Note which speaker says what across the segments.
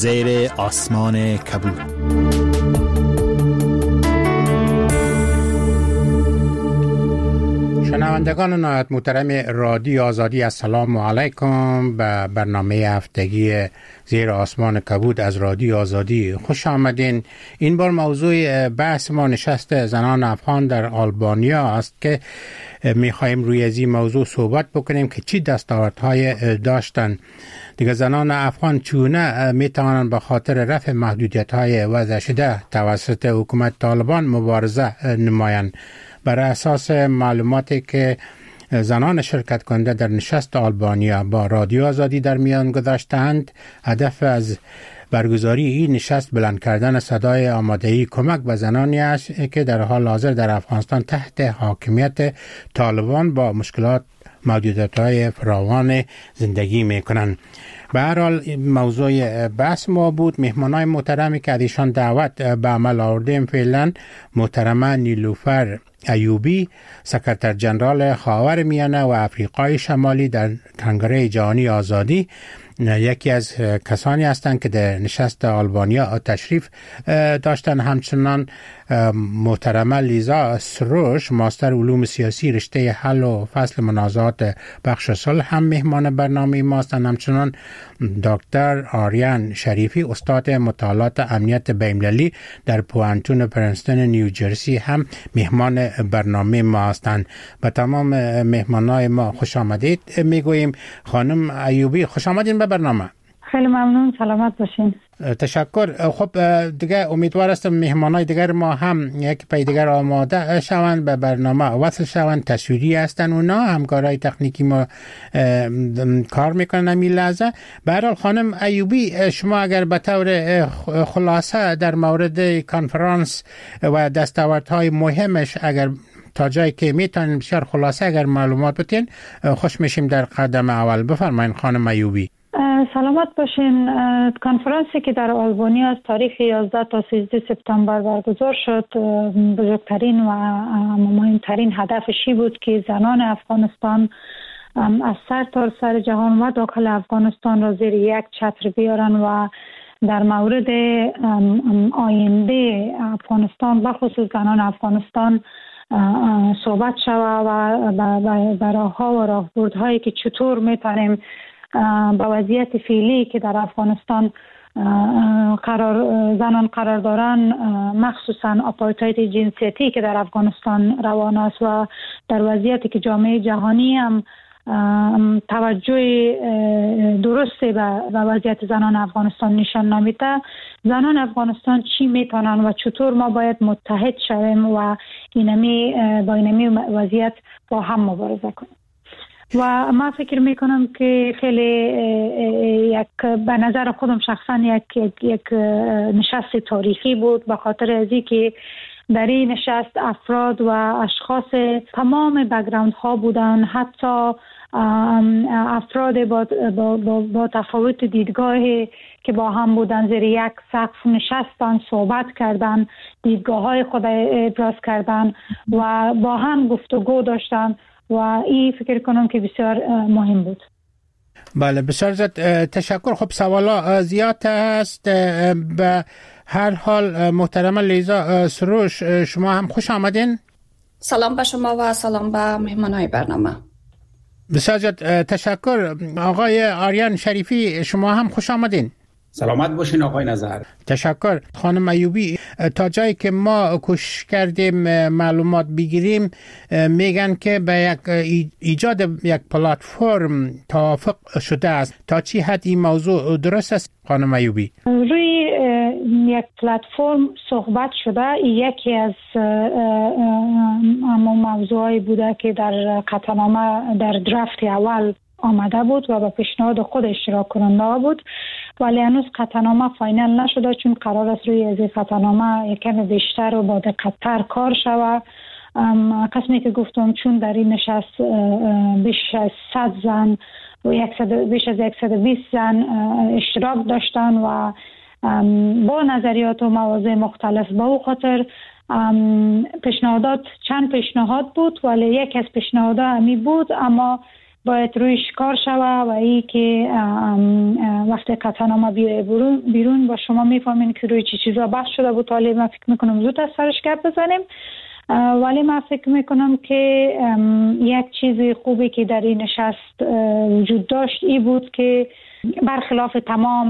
Speaker 1: زیر آسمان کبود.
Speaker 2: شنوندگان نهایت محترم رادیو آزادی، السلام علیکم. به برنامه هفتگی زیر آسمان کبود از رادیو آزادی خوش آمدین. این بار موضوع بحث ما نشست زنان افغان در آلبانیا است که میخوایم روی از این موضوع صحبت بکنیم که چی دستاوردهای داشتن. دیگه زنان افغان چونه میتوانند به خاطر رفع محدودیت‌های وضع شده توسط حکومت طالبان مبارزه نمایند. بر اساس معلوماتی که زنان شرکت کننده در نشست آلبانیا با رادیو آزادی در میان گذاشتند، هدف از برگزاری این نشست بلند کردن صدای آمادگی کمک به زنانی است که در حال حاضر در افغانستان تحت حاکمیت طالبان با مشکلات محدودیت‌های فراوان زندگی میکنند. به هر حال موضوع بحث ما بود. مهمانای محترمی که ازشان دعوت به عمل آوردیم فعلا محترمه نیلوفر ایوبی، سکرتر جنرال خاورمیانه و افریقای شمالی در کنگره جهانی آزادی، یکی از کسانی هستند که در نشست آلبانیا تشریف داشتن. همچنان محترمه لیزا سروش، ماستر علوم سیاسی رشته حل و فصل منازعات بخش صلح هم مهمان برنامه ما هستند. همچنان دکتر آریان شریفی، استاد مطالعات امنیت بین‌المللی در پوهنتون پرنستون نیوجرسی هم مهمان برنامه ما هستند. به تمام مهمانای ما خوش آمدید میگوییم. خانم ایوبی خوش آمدین به برنامه.
Speaker 3: خیلی ممنون، سلامت باشین.
Speaker 2: تشکر. خب دیگه امیدوار هستم مهمانای دیگر ما هم یک پای دیگر آماده شوند، به برنامه وصل شوند. تصویری هستن اونا، همکارای تکنیکی ما کار میکنن همین لحظه. به هر حال خانم ایوبی، شما اگر به طور خلاصه در مورد کنفرانس و دستاوردهای مهمش اگر تا جایی که میتونین بسیار خلاصه اگر معلومات بتین، خوش میشیم در قدم اول. بفرمایید خانم ایوبی.
Speaker 3: سلامت باشین. کنفرانسی که در آلبانیا از تاریخ 11 تا 13 سپتامبر برگزار شد، بزرگترین و مهمترین هدفشی بود که زنان افغانستان از سر جهان و داخل افغانستان را زیر یک چتر بیارن و در مورد آینده افغانستان و خصوص زنان افغانستان صحبت شود و راه‌ها و راهبردهایی که چطور میتونیم با وضعیت فعلی که در افغانستان زنان قرار دارن، مخصوصا آپارتاید جنسیتی که در افغانستان روان است و در وضعیتی که جامعه جهانی هم توجه درستی به وضعیت زنان افغانستان نشان نمیده، زنان افغانستان چی میتونن و چطور ما باید متحد شویم و با اینمی وضعیت با هم مبارزه کنیم. و من فکر میکنم که خیلی به نظر خودم شخصا یک نشست تاریخی بود، به خاطر ازی که در این نشست افراد و اشخاص تمام بک‌گراند ها بودن، حتی افراد با تفاوت دیدگاهی که با هم بودن زیر یک سقف نشستن، صحبت کردن، دیدگاه های خود ابراز کردن و با هم گفتگو داشتن و این فکر کنم که بسیار مهم بود.
Speaker 2: بله، بسیار زیاد تشکر. خب سوالا زیاد هست. به هر حال محترم لیزا سروش، شما هم خوش آمدین.
Speaker 4: سلام به شما و سلام به مهمانای برنامه.
Speaker 2: بسیار زیاد تشکر. آقای آریان شریفی، شما هم خوش آمدین.
Speaker 5: سلامت باشین آقای نظر.
Speaker 2: تشکر. خانم ایوبی، تا جایی که ما کوشش کردیم معلومات بگیریم، میگن که به یک ایجاد یک پلتفرم توافق شده است. تا چی حد این موضوع درست است خانم ایوبی؟
Speaker 3: روی یک پلتفرم صحبت شده. یکی از موضوعی بوده که در قطعنامه در درافت اول آمده بود و به پیشنهاد خود اشتراک کننده بود، ولی هنوز قطعنامه فاینال نشده، چون قرار است روی از قطعنامه یکم بیشتر و با دقت‌تر کار شود. قسمی که گفتم، چون در این نشست بیش از 100 زن و بیش از 120 زن اشتراک داشتن و با نظریات و مواضع مختلف، با او خاطر چند پیشنهاد بود، ولی یک از پیشنهادها همی بود، اما باید رویش کار شوه و ای که وقتی قطعنامه بیایه بیرون با شما میفهمین که روی چی چیزا بحث شده بود. حالی من فکر میکنم زود از سرش گپ بزنیم، ولی من فکر میکنم که یک چیز خوبی که در این نشست وجود داشت ای بود که برخلاف تمام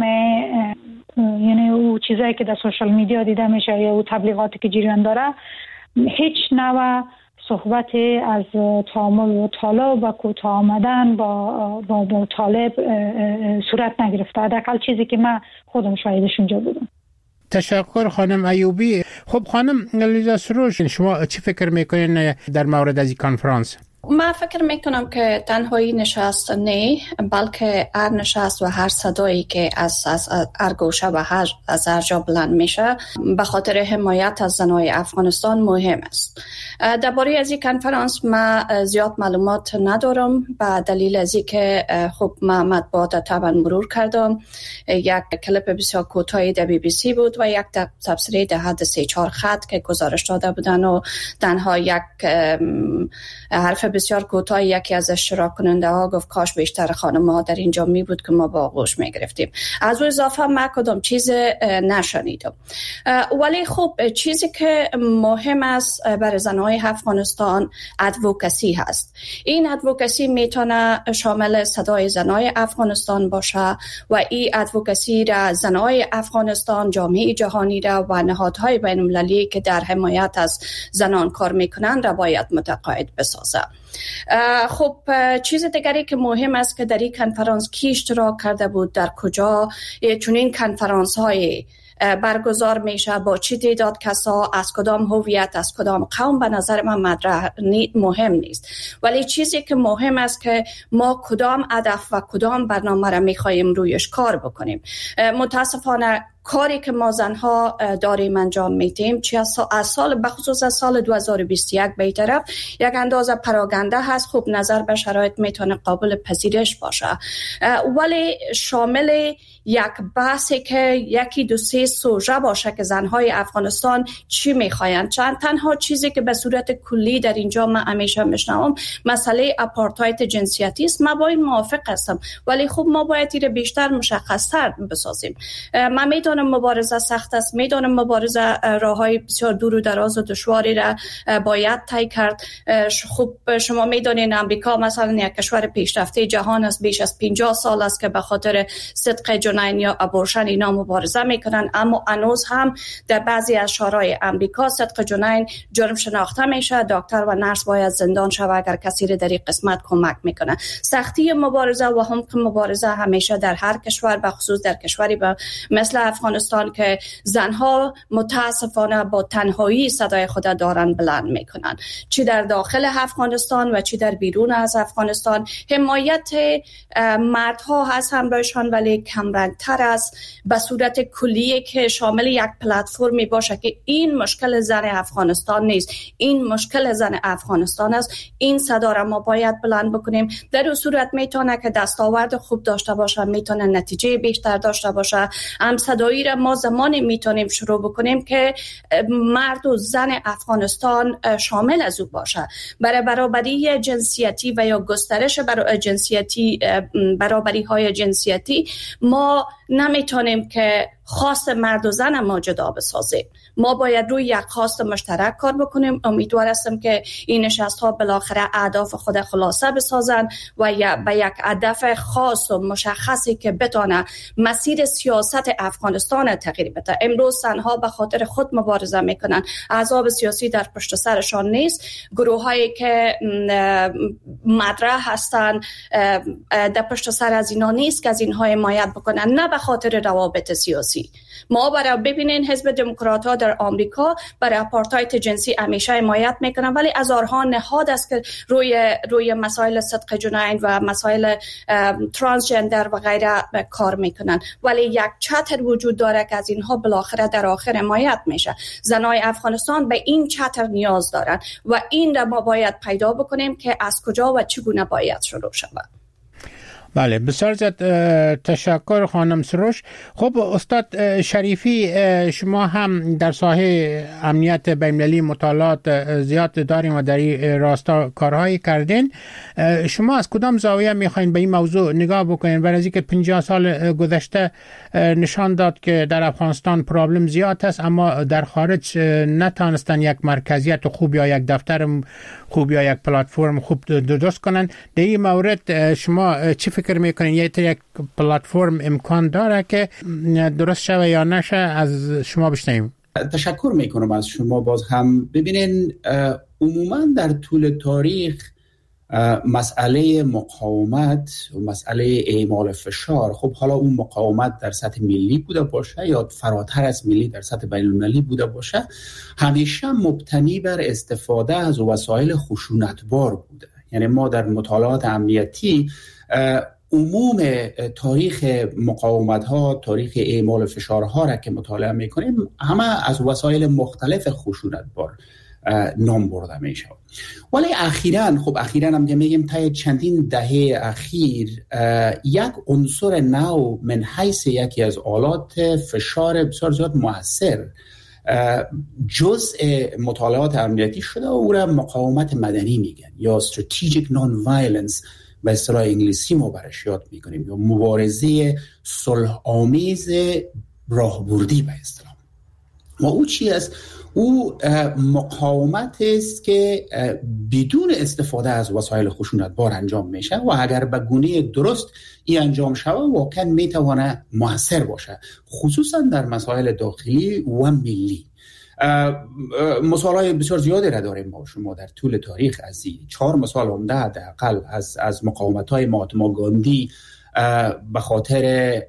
Speaker 3: یعنی او چیزایی که در سوشال میدیا دیده میشه یا او تبلیغاتی که جریان داره، هیچ نوع صحبت از تعامل و طالب و کوتاه آمدن با طالب صورت نگرفته. حداقل چیزی که من خودم شاهدش اونجا بودم.
Speaker 2: تشکر خانم ایوبی. خب خانم لیزا سروش، شما چی فکر میکنین در مورد از این کنفرانس؟
Speaker 4: من فکر میکنم که تنهایی نشست نه، بلکه هر نشست و هر صدایی که از هر گوشه و از هر جا بلند میشه به خاطر حمایت از زنای افغانستان مهم است. درباره از این کنفرانس من زیاد معلومات ندارم به دلیل از اینکه خب من مطبوعات طبعا مرور کردم. یک کلیپ بسیار کوتاهی در BBC بود و یک تبصره در حد 3-4 خط که گزارش داده بودن و تنها یک حرف بسیار کوتاه یکی از اشتراک کننده ها گفت کاش بیشتر خانم ها در اینجا می بود که ما با آغوش می گرفتیم. از او اضافه من کدام چیز نشنیدم. ولی خب چیزی که مهم است برای زنهای افغانستان ادوکسی هست. این ادوکسی میتونه شامل صدای زنهای افغانستان باشه و این ادوکسی را زنهای افغانستان، جامعه جهانی را و نهادهای بین المللی که در حمایت از زنان کار میکنند را باید متقاعد بسازه. خب چیز دیگری که مهم است که در این کنفرانس کی اشتراک کرده بود، در کجا چنین کنفرانس های برگزار میشه، با چی تعداد کسا، از کدام هویت، از کدام قوم، به نظر من مطرح مهم نیست. ولی چیزی که مهم است که ما کدام هدف و کدام برنامه را میخوایم رویش کار بکنیم. متاسفانه کاری که ما زنها داریم انجام میدیم از سال بخصوص از سال 2021 به طرف یک اندازه پراگنده هست. خوب نظر به شرایط میتونه قابل پذیرش باشه، ولی شامل یک بحثی که 1-2-3 سوژه باشه که زنهای افغانستان چی میخواین. تنها چیزی که به صورت کلی در اینجا من همیشه میشنوم مسئله آپارتاید جنسیتی است. من با این موافق هستم، ولی خب ما باید این بیشتر مشخص‌تر بسازیم. من میدونم مبارزه سخت است، میدونم مبارزه راههای بسیار دور و دراز و دشواری را باید طی کرد. خب شما میدونین امریکا مثلا یک کشور پیشرفته جهان است، بیش از 50 سال است که به خاطر صدق جنین یا ابورشن اینا مبارزه میکنن، اما هنوز هم در بعضی از شهرهای امریکا صدق جنین جرم شناخته میشه. دکتر و نرس باید زندان شوه اگر کسی را در این قسمت کمک میکنه. سختی مبارزه و هم مبارزه همیشه در هر کشور، به خصوص در کشوری مثل افغانستان که زنها متاسفانه با تنهایی صدای خود دارن بلند میکنن، چی در داخل افغانستان و چی در بیرون از افغانستان. حمایت مردها هست همراهشان، ولی کمرنگتر است به صورت کلیه که شامل یک پلتفرمی باشه که این مشکل زن افغانستان نیست، این مشکل زن افغانستان است. این صدا را ما باید بلند بکنیم. در اون صورت میتونه که دستاورد خوب داشته باشه، میتونه نتیجه بیشتر داشته باشه. هم صدایی را ما زمانی میتونیم شروع بکنیم که مرد و زن افغانستان شامل از او باشه. برای برابری جنسیتی و یا گسترش برابری های جنسیتی ما نمیتونیم که خواست مرد و زن ما جدا بسازیم. ما باید روی یک خواست مشترک کار بکنیم. امیدوار هستم که این نشست ها بالاخره اهداف خود خلاصه بسازن و به یک هدف خاص و مشخصی که بتونه مسیر سیاست افغانستان تغییر بده. امروز زنها به خاطر خود مبارزه میکنن، احزاب سیاسی در پشت سرشان نیست، گروه هایی که مطرح هستن در پشت سر از اینا نیست که از اینها حمایت بکنن، نه به خاطر روابط سیاسی. ما برای ببینین حزب دموکرات ها در آمریکا برای آپارتاید جنسی همیشه حمایت میکنن، ولی هزارها نهاد است که روی مسائل صدق جنین و مسائل ترانسجندر و غیره کار میکنن، ولی یک چتر وجود داره که از اینها بالاخره در آخر حمایت میشه. زنای افغانستان به این چتر نیاز دارن و این را ما باید پیدا بکنیم که از کجا و چگونه باید شروع شود.
Speaker 2: بله، بسیار زیاد تشکر خانم سروش. خب استاد شریفی، شما هم در ساحه امنیت بین‌المللی مطالعات زیاد دارین و در این راستا کارهایی کردین. شما از کدام زاویه میخواین به این موضوع نگاه بکنین؟ برای اینکه 50 سال گذشته نشان داد که در افغانستان پرابلم زیاد است، اما در خارج نتونستن یک مرکزیت خوب یا یک دفتر خوب یا یک پلتفرم خوب درست کنن. در این مورد شما چی فکر میکنین؟ یک پلتفرم امکان داره که درست شوه یا نشه؟ از شما بشنویم.
Speaker 5: تشکر میکنم از شما. باز هم ببینین، عموما در طول تاریخ مسئله مقاومت و مسئله اعمال فشار، خب حالا اون مقاومت در سطح ملی بوده باشه یا فراتر از ملی در سطح بین المللی بوده باشه، همیشه مبتنی بر استفاده از وسایل خشونتبار بوده. یعنی ما در مطالعات امنیتی عموم تاریخ مقاومت ها، تاریخ اعمال فشارها را که مطالعه میکنیم، همه از وسایل مختلف خشونتبار نام برده میشه. ولی اخیراً هم میگیم تا چندین دهه اخیر یک عنصر نو من حیث یکی از آلات فشار بسیار زیاد مؤثر جزء مطالعات امنیتی شده و او را مقاومت مدنی میگن یا strategic non-violence به اصطلاح انگلیسی ما برش یاد میکنیم، یا مبارزه صلح آمیز راهبردی به اصطلاح. و او چی است؟ او مقاومت است که بدون استفاده از وسایل خشونتبار انجام میشه و اگر به گونه درست این انجام شود واقعا میتونه مؤثر باشه، خصوصا در مسائل داخلی و ملی. مثالای بسیار زیادی را داریم با شما در طول تاریخ. از 4 مثال عمده حداقل از مقاومت‌های مهاتما گاندی به خاطر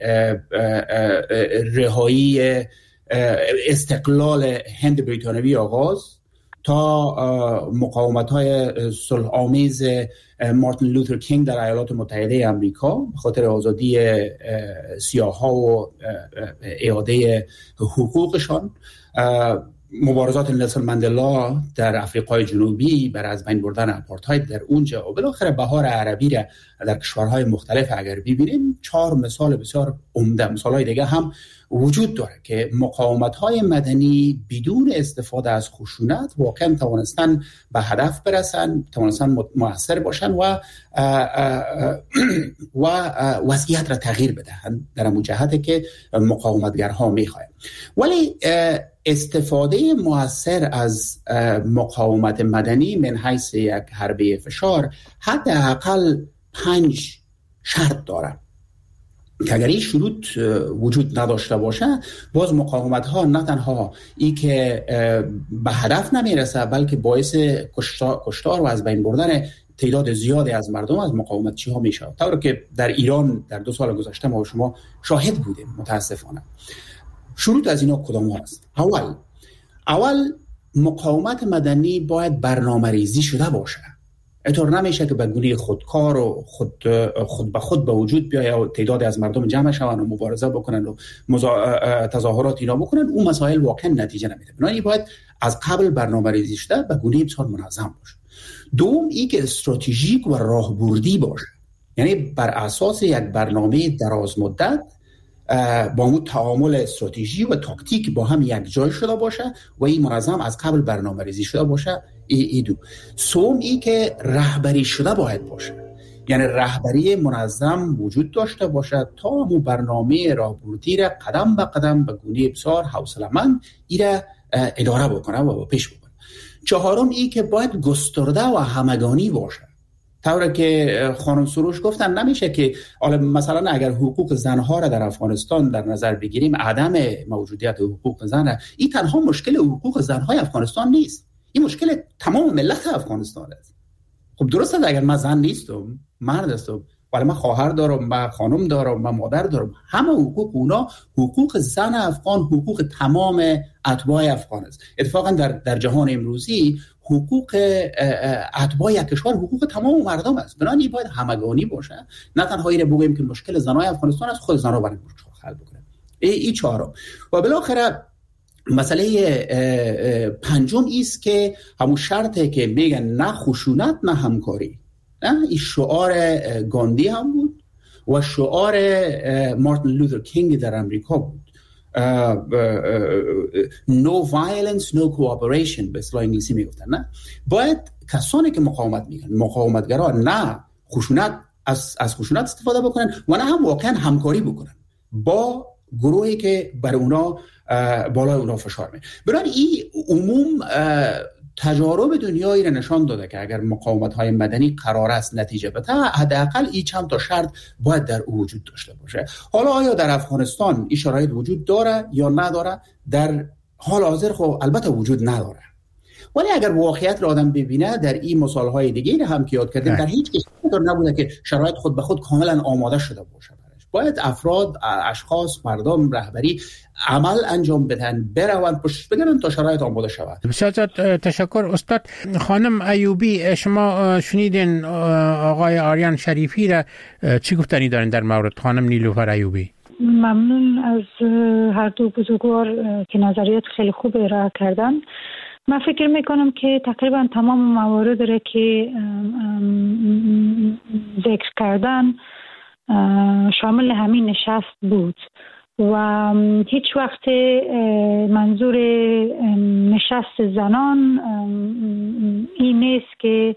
Speaker 5: رهایی استقلال هند بریتانوی آغاز تا مقاومت‌های صلح آمیز مارتین لوتر کینگ در ایالات متحده آمریکا به خاطر آزادی سیاه‌ها و اعاده حقوقشان، مبارزات نلسون ماندلا در آفریقای جنوبی برای از بین بردن آپارتاید در اونجا و بالاخره بهار عربی را در کشورهای مختلف اگر ببینیم 4 مثال بسیار عمده. مثالهای دیگه هم وجود داره که مقاومت‌های مدنی بدون استفاده از خشونت واقعا توانستن به هدف برسن، توانستن مؤثر باشن و وضعیت را تغییر بدهند در اون جهتی که مقاومتگرها می‌خواهند. ولی استفاده مؤثر از مقاومت مدنی من حیث یک حربه فشار حداقل 5 شرط داره که اگر این شروط وجود نداشته باشه، باز مقاومت ها نه تنها ای که به هدف نمیرسه بلکه باعث کشتار و از بین بردن تعداد زیادی از مردم از مقاومتچی ها میشه. طوری که در ایران در 2 سال گذشته ما و شما شاهد بودیم متاسفانه. شروط از اینا کدام هست؟ اول مقاومت مدنی باید برنامه‌ریزی شده باشه. اینطور نمیشه که به گونه خودکار و خود به خود به وجود بیاید و تعدادی از مردم جمع شوند و مبارزه بکنن و تظاهرات اینا بکنن. اون مسائل واقعا نتیجه نمیده. بنابراین باید از قبل برنامه‌ریزی شده به گونه بسیار منظم باشه. دوم این که استراتژیک و راهبردی باشه، یعنی بر اساس یک برنامه دراز مدت با اون تعامل استراتژی و تاکتیک با هم یک جای شده باشه و این منظم از قبل برنامه ریزی شده باشه. ای دو. سوم ای که رهبری شده باید باشه، یعنی رهبری منظم وجود داشته باشه تا اون برنامه راهبردی را قدم به قدم به گونه بسیار حوصله‌مند ایره اداره بکنه و پیش ببره. چهارم ای که باید گسترده و همگانی باشه. طوری که خانم سروش گفتن نمیشه که مثلا اگر حقوق زنها را در افغانستان در نظر بگیریم، عدم موجودیت حقوق زن این تنها مشکل حقوق زنهای افغانستان نیست، این مشکل تمام ملت افغانستان است. خب درست است اگر من زن نیستم، مرد هستم، ولی من خواهر دارم، من خانم دارم، من مادر دارم، همه حقوق اونا حقوق زن افغان، حقوق تمام اتباع افغان است. اتفاقا در جهان امروزی حقوق اتباع یک کشور حقوق تمام مردم است. بنابراین باید همگانی باشه، نه تنها این بگوییم که مشکل زنای افغانستان است، خود زنها باید حل بکنن. این چهارم. و بالاخره مسئله پنجم است که همون شرطه که میگن نه خشونت نه همکاری. نه این شعار گاندی هم بود و شعار مارتین لوتر کینگ در امریکا بود. No violence, no cooperation به اصطلاح انگلیسی میگفتن. نه، باید کسانی که مقاومت میکنن، مقاومتگرا، نه خشونت، از خشونت استفاده بکنن و نه هم واقعا همکاری بکنن با گروهی که بر اونا بالای اونا فشار میاره. بنابراین این عموم تجارب دنیایی را نشان داده که اگر مقاومت‌های مدنی قرار است نتیجه بده، حداقل این چند تا شرط باید در وجود داشته باشه. حالا آیا در افغانستان این شرایط وجود داره یا نداره؟ در حال حاضر خب البته وجود نداره، ولی اگر واقعیت را آدم ببینه در این مثال‌های دیگه هم که یاد کردیم، در هیچ کشوری نبوده که شرایط خود به خود کاملا آماده شده باشه. باید افراد، اشخاص، مردم، رهبری عمل انجام بدن، بروند پشت بگیرن تا شرایط آماده شود.
Speaker 2: بسیار تشکر استاد. خانم ایوبی، شما شنیدین آقای آریان شریفی را، چی گفتنی دارین در مورد خانم نیلوفر ایوبی؟
Speaker 3: ممنون از هر دو بزرگوار که نظریات خیلی خوب ارائه کردن. من فکر میکنم که تقریبا تمام موارد را که ذکر کردن شامل همین نشست بود و هیچ وقت منظور نشست زنان این نیست که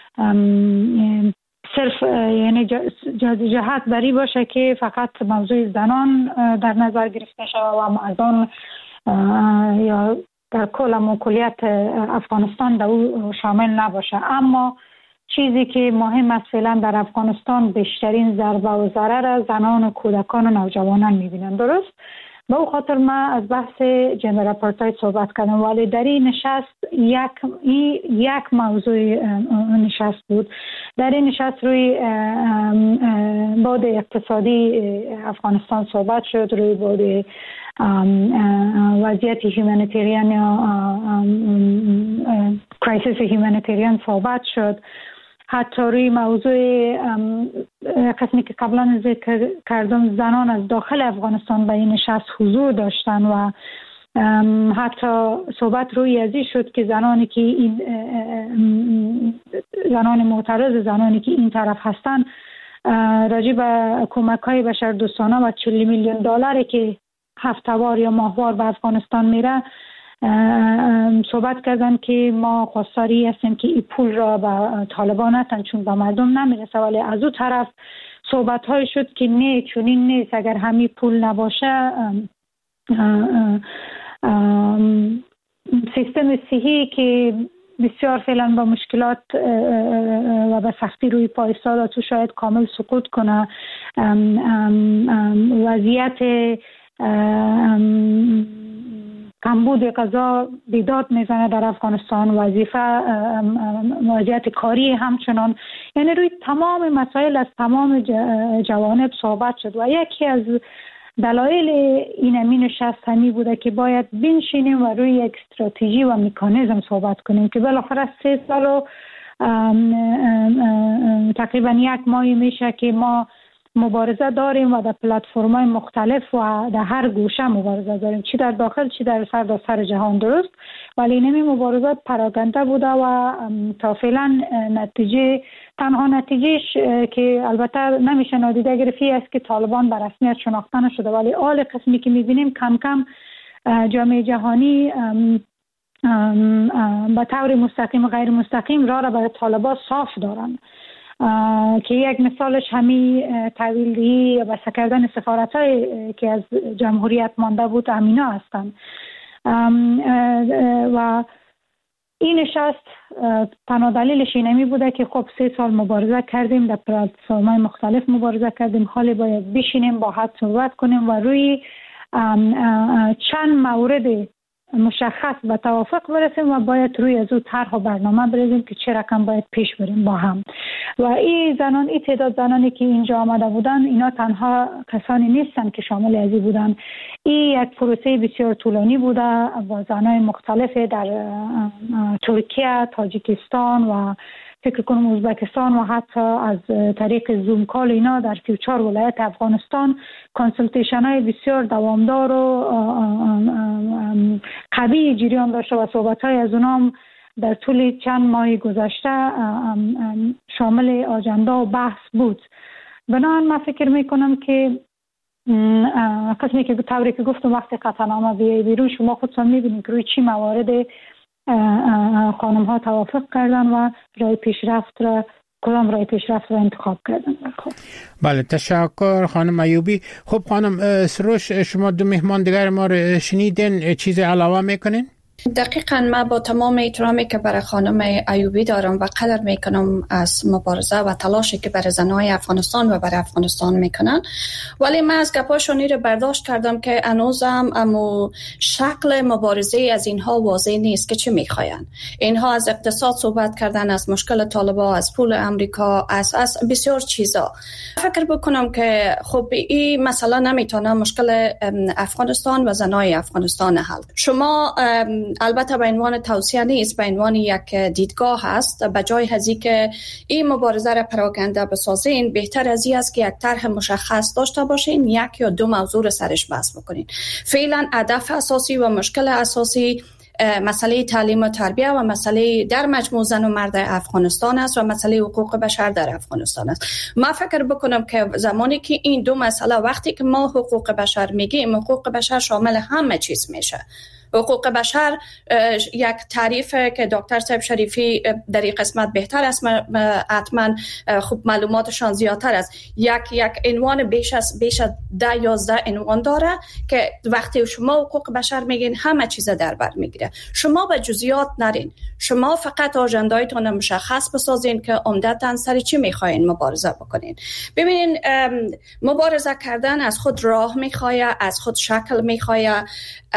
Speaker 3: صرف یعنی جهت بری باشه که فقط موضوع زنان در نظر گرفته شود و مردان یا در کل موکولیت افغانستان در او شامل نباشه. اما چیزی که مهم است فعلا در افغانستان بیشترین ضربه و ضرر زنان و کودکان و نوجوانان میبینن. درست؟ به او خاطر ما از بحث جندر اپارتاید صحبت کردم، ولی در این نشست یک موضوع نشست بود. در این نشست روی بعد اقتصادی افغانستان صحبت شد، روی بعد وضعیت هیومانیتریان یا کرایسیس هیومانیتریان صحبت شد. حتی روی موضوع قسمی که قبلا ذکر کردم، زنان از داخل افغانستان به این نشست حضور داشتن و حتی صحبت روی ازی شد که زنانی که این زنان معترض، زنانی که این طرف هستن، راجع به کمک‌های بشردوستانه و 40 میلیون دلاری که هفته‌وار یا ماهوار به افغانستان میره صحبت کردن که ما خواستاری هستیم که این پول را به طالبان ندن چون به مردم نمیرسه. ولی از اون طرف صحبت های شد که نه، چونین نیست، اگر همین پول نباشه سیستم صحی که بسیار فعلا با مشکلات و به سختی روی پا ایستاده تو شاید کامل سقوط کنه. وضعیت کمبود غذا بیداد میزنه در افغانستان، وضعیت کاری همچنان، یعنی روی تمام مسائل از تمام جوانب صحبت شد و یکی از دلایل این نشست همی بوده که باید بنشینیم و روی یک استراتژی و مکانیزم صحبت کنیم که بالاخره 3 سال و تقریبا 1 ماه میشه که ما مبارزه داریم و در پلتفرم‌های مختلف و در هر گوشه مبارزه داریم، چی در داخل چی در سر جهان. درست؟ ولی اینمی مبارزات پراکنده بوده و تا فعلا تنها نتیجهش که البته نمیشه نادیده گرفتی است که طالبان به رسمیت شناخته نشده، ولی حال قسمی که میبینیم کم کم جامعه جهانی به طور مستقیم و غیر مستقیم راه را برای طالبان صاف دارن که یک مثالش همین تحویل و بسته کردن سفارت‌های که از جمهوریت مانده بود همینا هستند. و این نشست تنها دلیلش اینمی بوده که خب 3 سال مبارزه کردیم، در پلتفرم‌های مختلف مبارزه کردیم، حالی باید بشینیم با حد صحبت کنیم و روی چند مورد مشخص و توافق برسیم و باید روی از او طرح و برنامه بریزیم که چه رقم باید پیش بریم با هم. و این تعداد زنانی که اینجا آمده بودن اینا تنها کسانی نیستن که شامل ازی بودن. این یک پروسه بسیار طولانی بوده با زنای مختلف در ترکیه، تاجیکستان و فکر کنم ازبکستان و حتی از طریق زوم کال اینا در 34 ولایت افغانستان کنسلتیشن های بسیار دوامدار و قوی جریان داشته و صحبت های از اونام در طول چند ماه گذشته شامل آجنده و بحث بود. بنابراین من فکر میکنم که قسمی که طوری که گفتم وقتی قطعنامه بیایی بیرون شما خودتان میبینید که روی چی موارد خانم ها توافق کردن و راه پیشرفت را کدام راه پیشرفت را انتخاب کردن.
Speaker 2: بله تشکر خانم ایوبی. خب خانم سروش شما دو مهمان دیگر ما رو شنیدین، چیز علاوه میکنین؟
Speaker 4: دقیقاً من با تمام احترامی که برای خانم ایوبی دارم و قدر میکنم از مبارزه و تلاشی که برای زنهای افغانستان و برای افغانستان میکنن، ولی من از گپاشون رو برداشت کردم که هنوزم امو شکل مبارزه از اینها واضح نیست که چی میخواین. اینها از اقتصاد صحبت کردن، از مشکل طالبان، از پول امریکا، از بسیار چیزا. فکر بکنم که خب این مسئله نمیتونه مشکل افغانستان و زنهای افغانستان حل. شما البته به عنوان توصیه نیست، به عنوان یک دیدگاه هست. به جای هزی که این مبارزه را پراکنده بسازین، بهتر از این است که یک طرح مشخص داشته باشین، یک یا دو موضوع را سرش بحث بکنین. فعلا هدف اساسی و مشکل اساسی مسئله تعلیم و تربیت و مسئله در مجموع زن و مرد افغانستان است و مسئله حقوق بشر در افغانستان است. من فکر بکنم که زمانی که این دو مسئله، وقتی که ما حقوق بشر میگیم، حقوق بشر شامل همه چیز میشه. حقوق بشر یک تعریف که دکتر صاحب شریفی در این قسمت بهتر است، حتما خوب معلوماتشان زیادتر است. یک عنوان بیش از 10 یا 11 عنوان داره که وقتی شما حقوق بشر میگین همه چیز در بر میگیره. شما به جزئیات نرین، شما فقط آژندایتون مشخص بسازین که عمدتاً سر چی میخواین مبارزه بکنین. ببینین مبارزه کردن از خود راه میخواد، از خود شکل میخواد.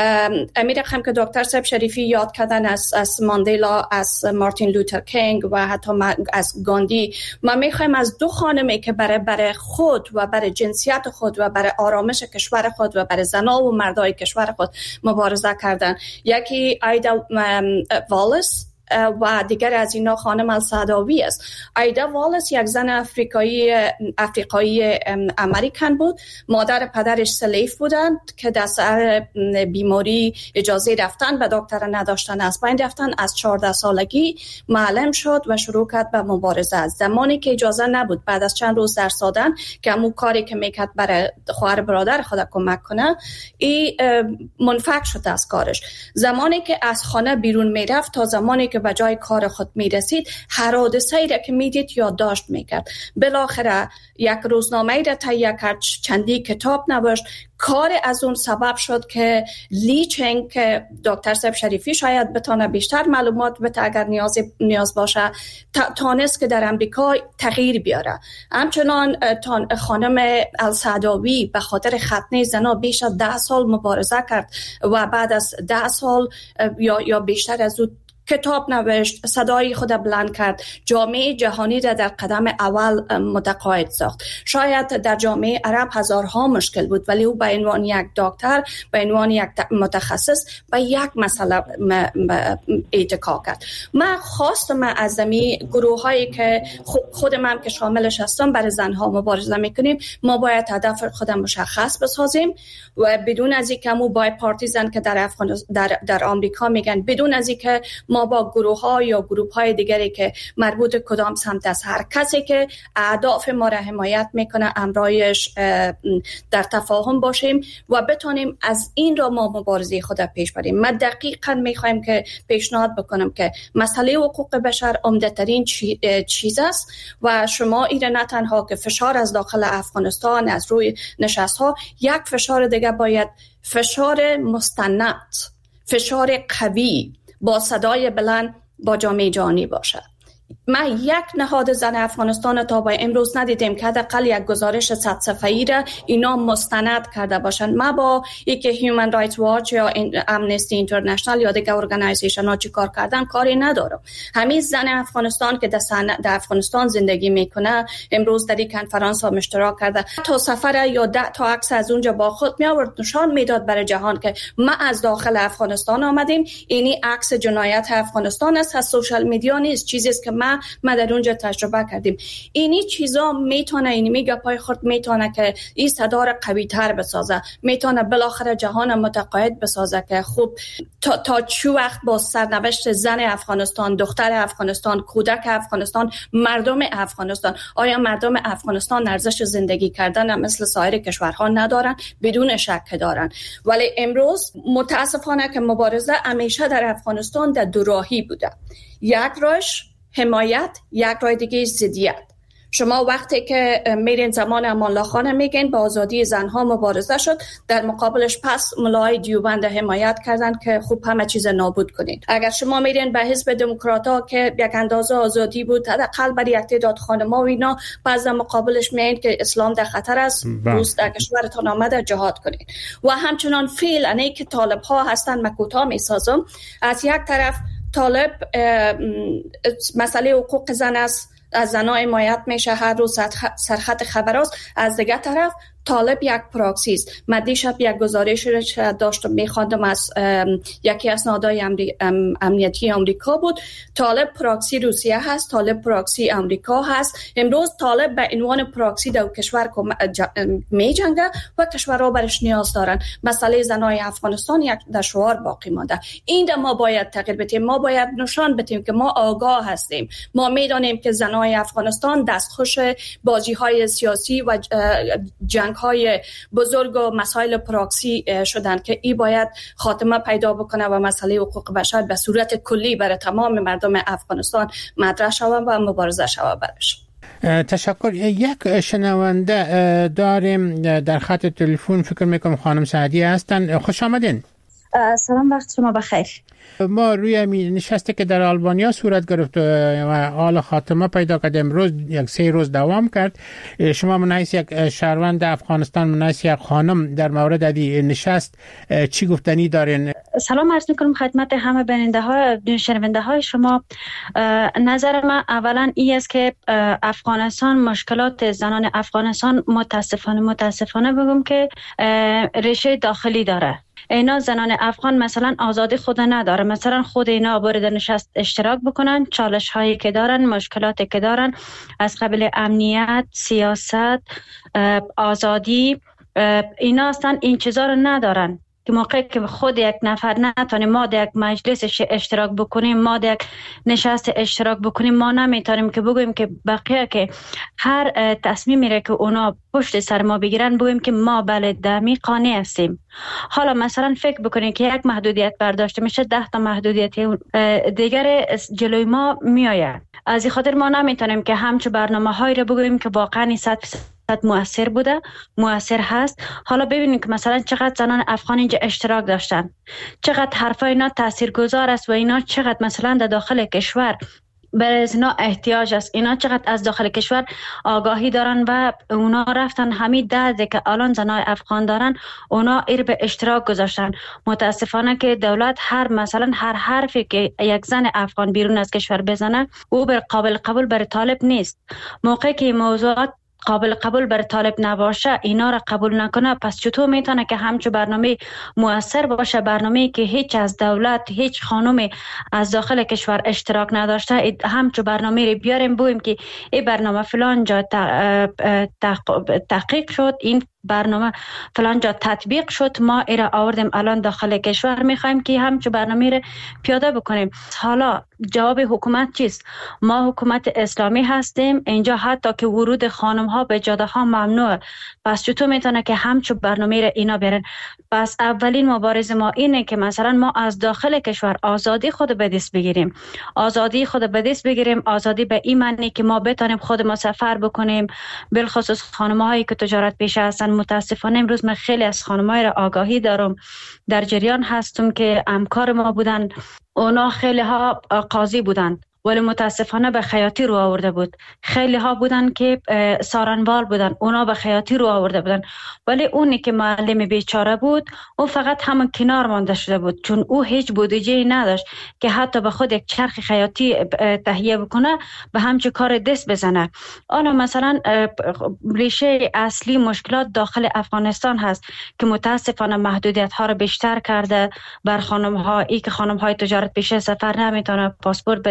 Speaker 4: امیر هم که دکتر صاحب شریفی یاد کردن از ماندلا، از مارتین لوتر کینگ و حتی از گاندی، ما میخوایم از دو خانمی که برای خود و برای جنسیت خود و برای آرامش کشور خود و برای زنها و مردای کشور خود مبارزه کردن. یکی ایدا والس و دیگر از اینا خانم السعداوی است. ایدا والس یک زن افریقایی امریکن بود. مادر پدرش سلیف بودند که در سر بیماری اجازه رفتن به دکتر نداشتن، از بین رفتن. از 14 سالگی معلم شد و شروع کرد به مبارزه. از زمانی که اجازه نبود، بعد از چند روز درس دادن که همون کاری که میکرد برای خواهر برادر خود کمک کنه، این منفعل شد از کارش. زمانی که از خانه بیرون میرفت تا زمانی که به جای کار خود میرسید، هر حادثه‌ای را که میدید یادداشت میکرد. بالاخره یک روزنامه‌ای را تهیه کرد، چندی کتاب نوشت. کار از اون سبب شد که لیچنگ که دکتر صاحب شریفی شاید بتونه بیشتر معلومات بده اگر نیاز باشه، تانست که در امریکا تغییر بیاره. همچنان خانم السعداوی به خاطر ختنه زنا بیش از 10 سال مبارزه کرد و بعد از 10 سال یا بیشتر از اون کتاب نوشت، صدای خود بلند کرد، جامعه جهانی را در قدم اول متقاعد ساخت. شاید در جامعه عرب هزارها مشکل بود، ولی او به عنوان یک دکتر، به عنوان یک متخصص به یک مسئله اتکا کرد. من خواستم از گروه هایی که خود من که شاملش هستم برای زنها مبارزه میکنیم، ما باید هدف خود مشخص بسازیم و بدون از اینکه مو بای پارتیزن که در آمریکا میگن، بدون از اینکه ما با گروه ها یا گروپ های دیگری که مربوط کدام سمت است، هر کسی که اهداف ما را حمایت میکنه امرایش در تفاهم باشیم و بتونیم از این را ما مبارزه خود پیش بریم. ما دقیقاً میخوایم که پیشنهاد بکنم که مسئله حقوق بشر عمده ترین چیز است و شما ایره نه تنها که فشار از داخل افغانستان از روی نشست ها، یک فشار دیگه باید فشار مستند، فشار قوی با صدای بلند با جامعه جهانی باشد. من یک نهاد زن افغانستان تا به امروز ندیدم که حداقل یک گزارش 100 صفحه‌ای را اینا مستند کرده باشند. ما با اینکه هیومن رایتس واچ یا امنستی اینترنشنال یا دیگر ارگانایزیشن ها چی کار کردن کاری ندارم. همین زن افغانستان که در افغانستان زندگی میکنه امروز در این کنفرانس ها اشتراک کرده، تا سفر یا 10 تا عکس از اونجا با خود می آورد، نشان میداد برای جهان که ما از داخل افغانستان آمدیم. اینی عکس جنایت افغانستان است، از سوشال میدیا نیست، چیزی است که ما ما در اونجا تجربه کردیم. اینی چیزا میتونه، این میگه پای خورد میتونه که این صدا را قوی تر بسازه، میتونه بالاخره جهان متقاعد بسازه که خوب تا چه وقت با سرنوشت زن افغانستان، دختر افغانستان، کودک افغانستان، مردم افغانستان، آیا مردم افغانستان ارزش زندگی کردن مثل سایر کشورها ندارن؟ بدون شک دارن. ولی امروز متاسفانه که مبارزه همیشه در افغانستان در دو راهی بوده. یک راهش حمایت، یک راه دیگه ضدیت. شما وقتی که میرین زمان امان الله خان میگین با آزادی زنها مبارزه شد، در مقابلش پس ملای دیوبند حمایت کردن که خوب همه چیز نابود کنین. اگر شما میرین به حزب دموکرات‌ها که یک اندازه آزادی بود حداقل برای یک تعداد خانم‌ها و اینا، پس در مقابلش میگین که اسلام در خطر است، روز در کشورتان آمده جهاد کنین. و همچنان فعلا که طالب‌ها هستن مکوتا میسازم، از یک طرف طالب مسئله حقوق زن است، از زنای حمایت میشه، هر روز سرخط خبر است. از دیگه طرف طالب یک پراکسی است. من دیشب یک گزارش را داشتم میخواندم از یکی از نهادهای امنیتی آمریکا بود. طالب پراکسی روسیه هست، طالب پراکسی آمریکا هست. امروز طالب به عنوان پراکسی در کشور می جنگه و کشورها برش نیاز دارن. مسئله زنای افغانستان یک در شعار باقی مانده. این ما باید تغییر بدیم. ما باید نشان بدیم که ما آگاه هستیم. ما میدانیم که زنای افغانستان دستخوش بازی‌های سیاسی و جنگ‌های بزرگ و مسائل پراکسی شدن که این باید خاتمه پیدا بکنه و مسئله حقوق بشر به صورت کلی برای تمام مردم افغانستان مطرح شود و مبارزه شود برش.
Speaker 2: تشکر. یک شنونده داریم در خط تلفن، فکر میکنم خانم سعدی هستن. خوش آمدین.
Speaker 6: سلام، وقت شما بخیر.
Speaker 2: ما روی نشستی که در آلبانیا صورت گرفت و حال خاتمه پیدا کرد، امروز یک 3 روز دوام کرد. شما من حیث یک شهروند افغانستان، من حیث یک خانم در مورد این نشست چی گفتنی دارین؟
Speaker 6: سلام عرض میکنم خدمت همه شنونده های شما. نظر من اولا این است که افغانستان، مشکلات زنان افغانستان متاسفانه بگم که ریشه داخلی داره. اینا زنان افغان مثلا آزادی خود نداره. مثلا خود اینا باید نشست اشتراک بکنن، چالش هایی که دارن، مشکلاتی که دارن از قبل امنیت، سیاست، آزادی، اینا اصلا این چیزا رو ندارن. که موقعی که خود یک نفر نتونیم ما در یک مجلس اشتراک بکنیم، ما در یک نشست اشتراک بکنیم، ما نمیتونیم که بگوییم که بقیه که هر تصمیمی را که اونا پشت سر ما بگیرن بگوییم که ما بله دمی قانع هستیم. حالا مثلا فکر بکنیم که یک محدودیت برداشته میشه، 10 تا محدودیت دیگر جلوی ما میآید. از این خاطر ما نمیتونیم که همچون برنامه‌هایی را بگوییم که واقعا 100% مؤثر بوده، مؤثر هست. حالا ببینید که مثلا چقدر زنان افغان اینجا اشتراک داشتن، چقدر حرفای اینا تاثیرگذار است و اینا چقدر مثلا در داخل کشور برای از اینا احتیاج است، اینا چقدر از داخل کشور آگاهی دارن و اونا رفتن همین درده که الان زنای افغان دارن اونا ایر به اشتراک گذاشتن. متاسفانه که دولت مثلا هر حرفی که یک زن افغان بیرون از کشور بزنه او قابل قبول برای طالب نیست. موقعی که موضوعات قابل قبول بر طالب نباشه، اینا را قبول نکنه، پس چطور میتونه که همچون برنامه مؤثر باشه؟ برنامه‌ای که هیچ از دولت، هیچ خانومی از داخل کشور اشتراک نداشته، همچون برنامه رو بیاریم بگوییم که این برنامه فلان جا تحقیق شد، این برنامه فلان جا تطبیق شد، ما ایره آوردیم الان داخل کشور میخوایم که همچون برنامه رو پیاده بکنیم. حالا جواب حکومت چیست؟ ما حکومت اسلامی هستیم، اینجا حتی که ورود خانم ها به جاده ها ممنوع، پس چطور میتونه که همچون برنامه رو اینا برن؟ پس اولین مبارزه ما اینه که مثلا ما از داخل کشور آزادی خود به دست بگیریم، آزادی به این معنی که ما بتونیم خود ما سفر بکنیم، بالخصوص خانم‌هایی که تجارت پیشه هستن. متاسفانه امروز من خیلی از خانم‌های را آگاهی دارم، در جریان هستم که همکار ما بودن، اونا خیلی ها قاضی بودن ولی متاسفانه به خیاطی رو آورده بود. خیلی ها بودن که سارنوال بودن، اونا به خیاطی رو آورده بودن، ولی اونی که معلم بیچاره بود اون فقط همون کنار مانده شده بود، چون او هیچ بودجه نداشت که حتی به خود یک چرخ خیاطی تهیه بکنه، به همچون کار دست بزنه. آنها مثلا ریشه اصلی مشکلات داخل افغانستان هست که متاسفانه محدودیت ها رو بیشتر کرده بر خانم ها. ای که خانم های تجارت پیشه سفر نمیتونه، پاسپورت به دست آورده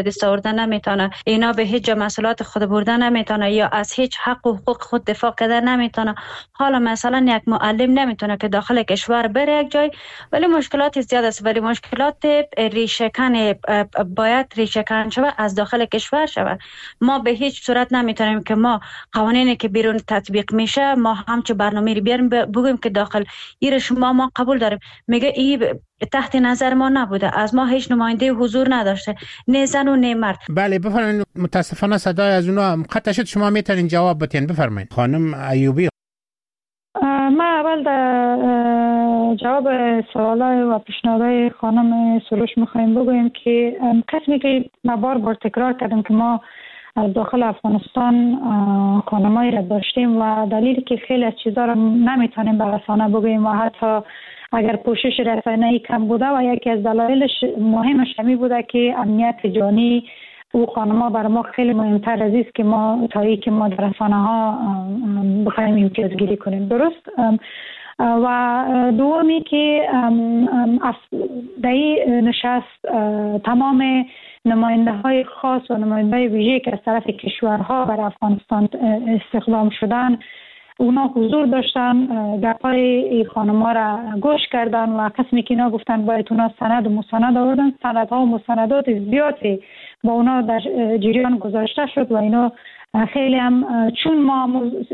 Speaker 6: بردن نمیتونه، اینا به هیچ جا مسئولیت خود بردن نمیتونه یا از هیچ حق و حقوق خود دفاع کردن نمیتونه. حالا مثلا یک معلم نمیتونه که داخل کشور بره یک جای، ولی مشکلات زیاد است، ولی مشکلات ریشه‌کن باید ریشه‌کن شود، از داخل کشور شود. ما به هیچ صورت نمیتونیم که ما قوانینی که بیرون تطبیق میشه ما همچه برنامه رو بیاریم بگیم که داخل ایره شما ما قبول داریم. میگه این تحت نظر ما نبوده، از ما هیچ نماینده حضور نداشته، نه زن و نه مرد.
Speaker 2: بله بفرمایید. متاسفانه صدای از اونها قطع شد، شما میتونین جواب بدین. بفرمایید خانم ایوبی.
Speaker 3: ما اول در جواب سوالای و پیشنهادهای خانم سروش میخوایم بگوییم که قسمی که ما بار تکرار کردیم که ما از داخل افغانستان خانمایی را داشتیم و دلیلی که خیلی از چیزا را نمیتونیم به رسانه بگوییم و حتی اگر پوشش رسانه‌ای کم بوده و یکی از دلایلش مهمش همین بوده که امنیت جانی او خانم‌ها برای ما خیلی مهمتر از است که ما تایی که ما در رسانه‌ها بخوایم امتیازگیری کنیم. درست. و دومی که در این نشست تمام نماینده های خاص و نماینده های ویژه که از طرف کشورها برای افغانستان استخدام شدن اونا حضور داشتن، گپای خانم‌ها را گوش کردن و قسمی که اینا گفتن باید اونا سند و مستند آوردن، سندها و مستندات زیادی با اونا در جریان گذاشته شد و اینا خیلی هم چون ما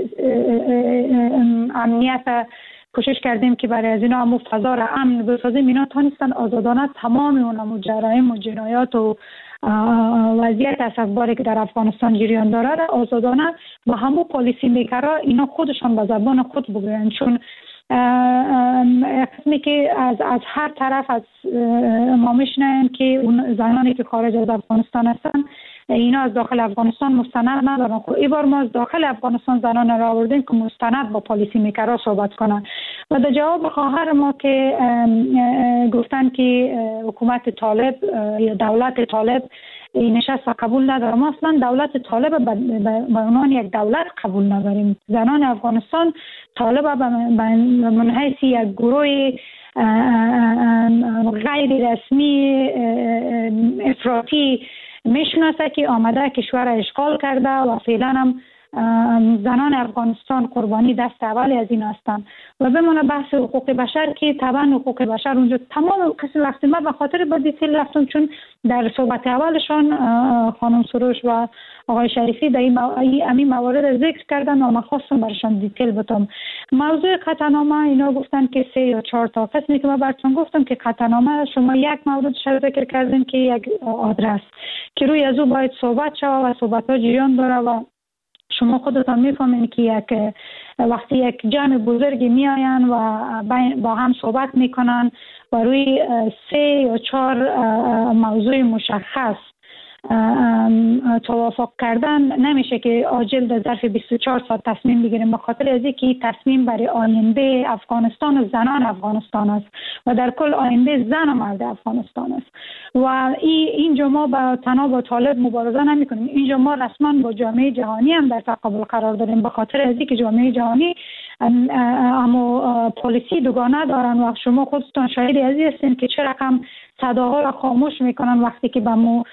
Speaker 3: امنیت کوشش کردیم که برای از اینا هم فضا را امن بسازیم، اینا تانستن آزادانه تمام اون جرایم و جنایات و وضعیت اسفباری که در افغانستان جریان داره را آزادانه با همون پالیسی میکرا اینا خودشان به زبان خود بگوین، چون قسمی که از هر طرف از ما میشنیم که اون زنانی که خارج از افغانستان هستن اینا از داخل افغانستان مستند ندارن. خب این بار ما از داخل افغانستان زنان را آوردیم که مستند با پالیسی میکرا صحبت کنن. و در جواب خواهر ما که گفتن که حکومت طالب یا دولت طالب این نشست قبول نداره، ما اصلا دولت طالب به عنوان یک دولت قبول نداریم. زنان افغانستان طالب به منحیث یک گروه غیر رسمی افراطی میشناسه که آمده کشور اشغال کرده و فعلا هم زنان افغانستان قربانی دست اولی از این هستند. و بمونه بحث حقوق بشر که طبعا حقوق بشر اونجا تمام قسم وقتی ما به خاطر با دیتیل رفتم، چون در صحبت اولشان خانم سروش و آقای شریفی در این موارد ذکر کردن و من خواستم برشان دیتیل بتم. موضوع قطعنامه اینا گفتن که 3 یا 4 تا قسمی که من براتون گفتم که قطعنامه شما یک موردش ذکر کردین که یک آدرس که روی از او باید صحبت شود و صحبت ها جریان داره و شما خودتان میفهمین که وقتی یک جمع بزرگی میآین و با هم صحبت میکنن و روی 3 یا 4 موضوع مشخص توافق کردن نمیشه که عاجل در ظرف 24 ساعت تصمیم بگیریم، به خاطر از اینکه تصمیم برای آینده افغانستان و زنان افغانستان است و در کل آینده زن و مرد افغانستان است. و اینجا ما با تنها با طالب مبارزه نمی کنیم، اینجا ما رسما با جامعه جهانی هم در تقابل قرار داریم، به خاطر از اینکه جامعه جهانی اما پالیسی دوگانه دارن و شما خودتان شاهد از این هستین که چه رقم صداها را خاموش میکنن وقتی که به مو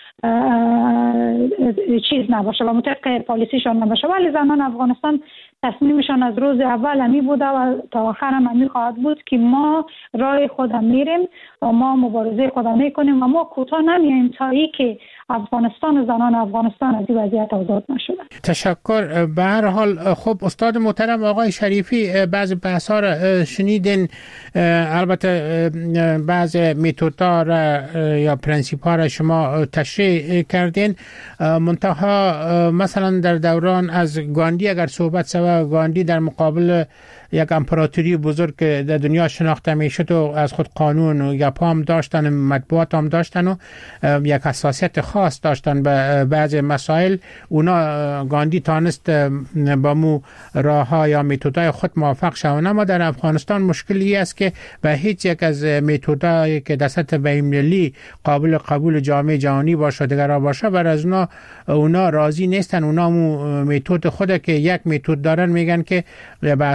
Speaker 3: چیز نباشه و مطابق پالیسیشان نباشه. ولی زنان افغانستان تصمیمشان از روز اول همی بوده و تا آخر هم همی خواهد بود که ما راه خودم میریم و ما مبارزه خودم میکنیم و ما کوتاه نمیاییم تا ای که افغانستان و زنان افغانستان از این وضعیت آزاد نشدن.
Speaker 2: تشکر. به هر حال خب استاد محترم آقای شریفی بعضی بحث‌ها را شنیدین، البته بعضی متدها را یا پرنسیپ‌ها را شما تشریح کردین، منتها مثلا در دوران از گاندی اگر صحبت شود، گاندی در مقابل یک امپراتوری بزرگ که در دنیا شناخته میشد و از خود قانون و گپ هم داشتن، مطبوعات هم داشتن و یک حساسیت خاص داشتن به بعض مسائل، اونا گاندی تانست با مو راه ها یا متدای خود موافق شوند. اما در افغانستان مشکلی است که به هیچ یک از متدایی که در سطح بین‌المللی قابل قبول جامعه جهانی باشه دیگر باشه بر از اونا راضی نیستن. اونا متد خود که یک متد دارن میگن که به اساس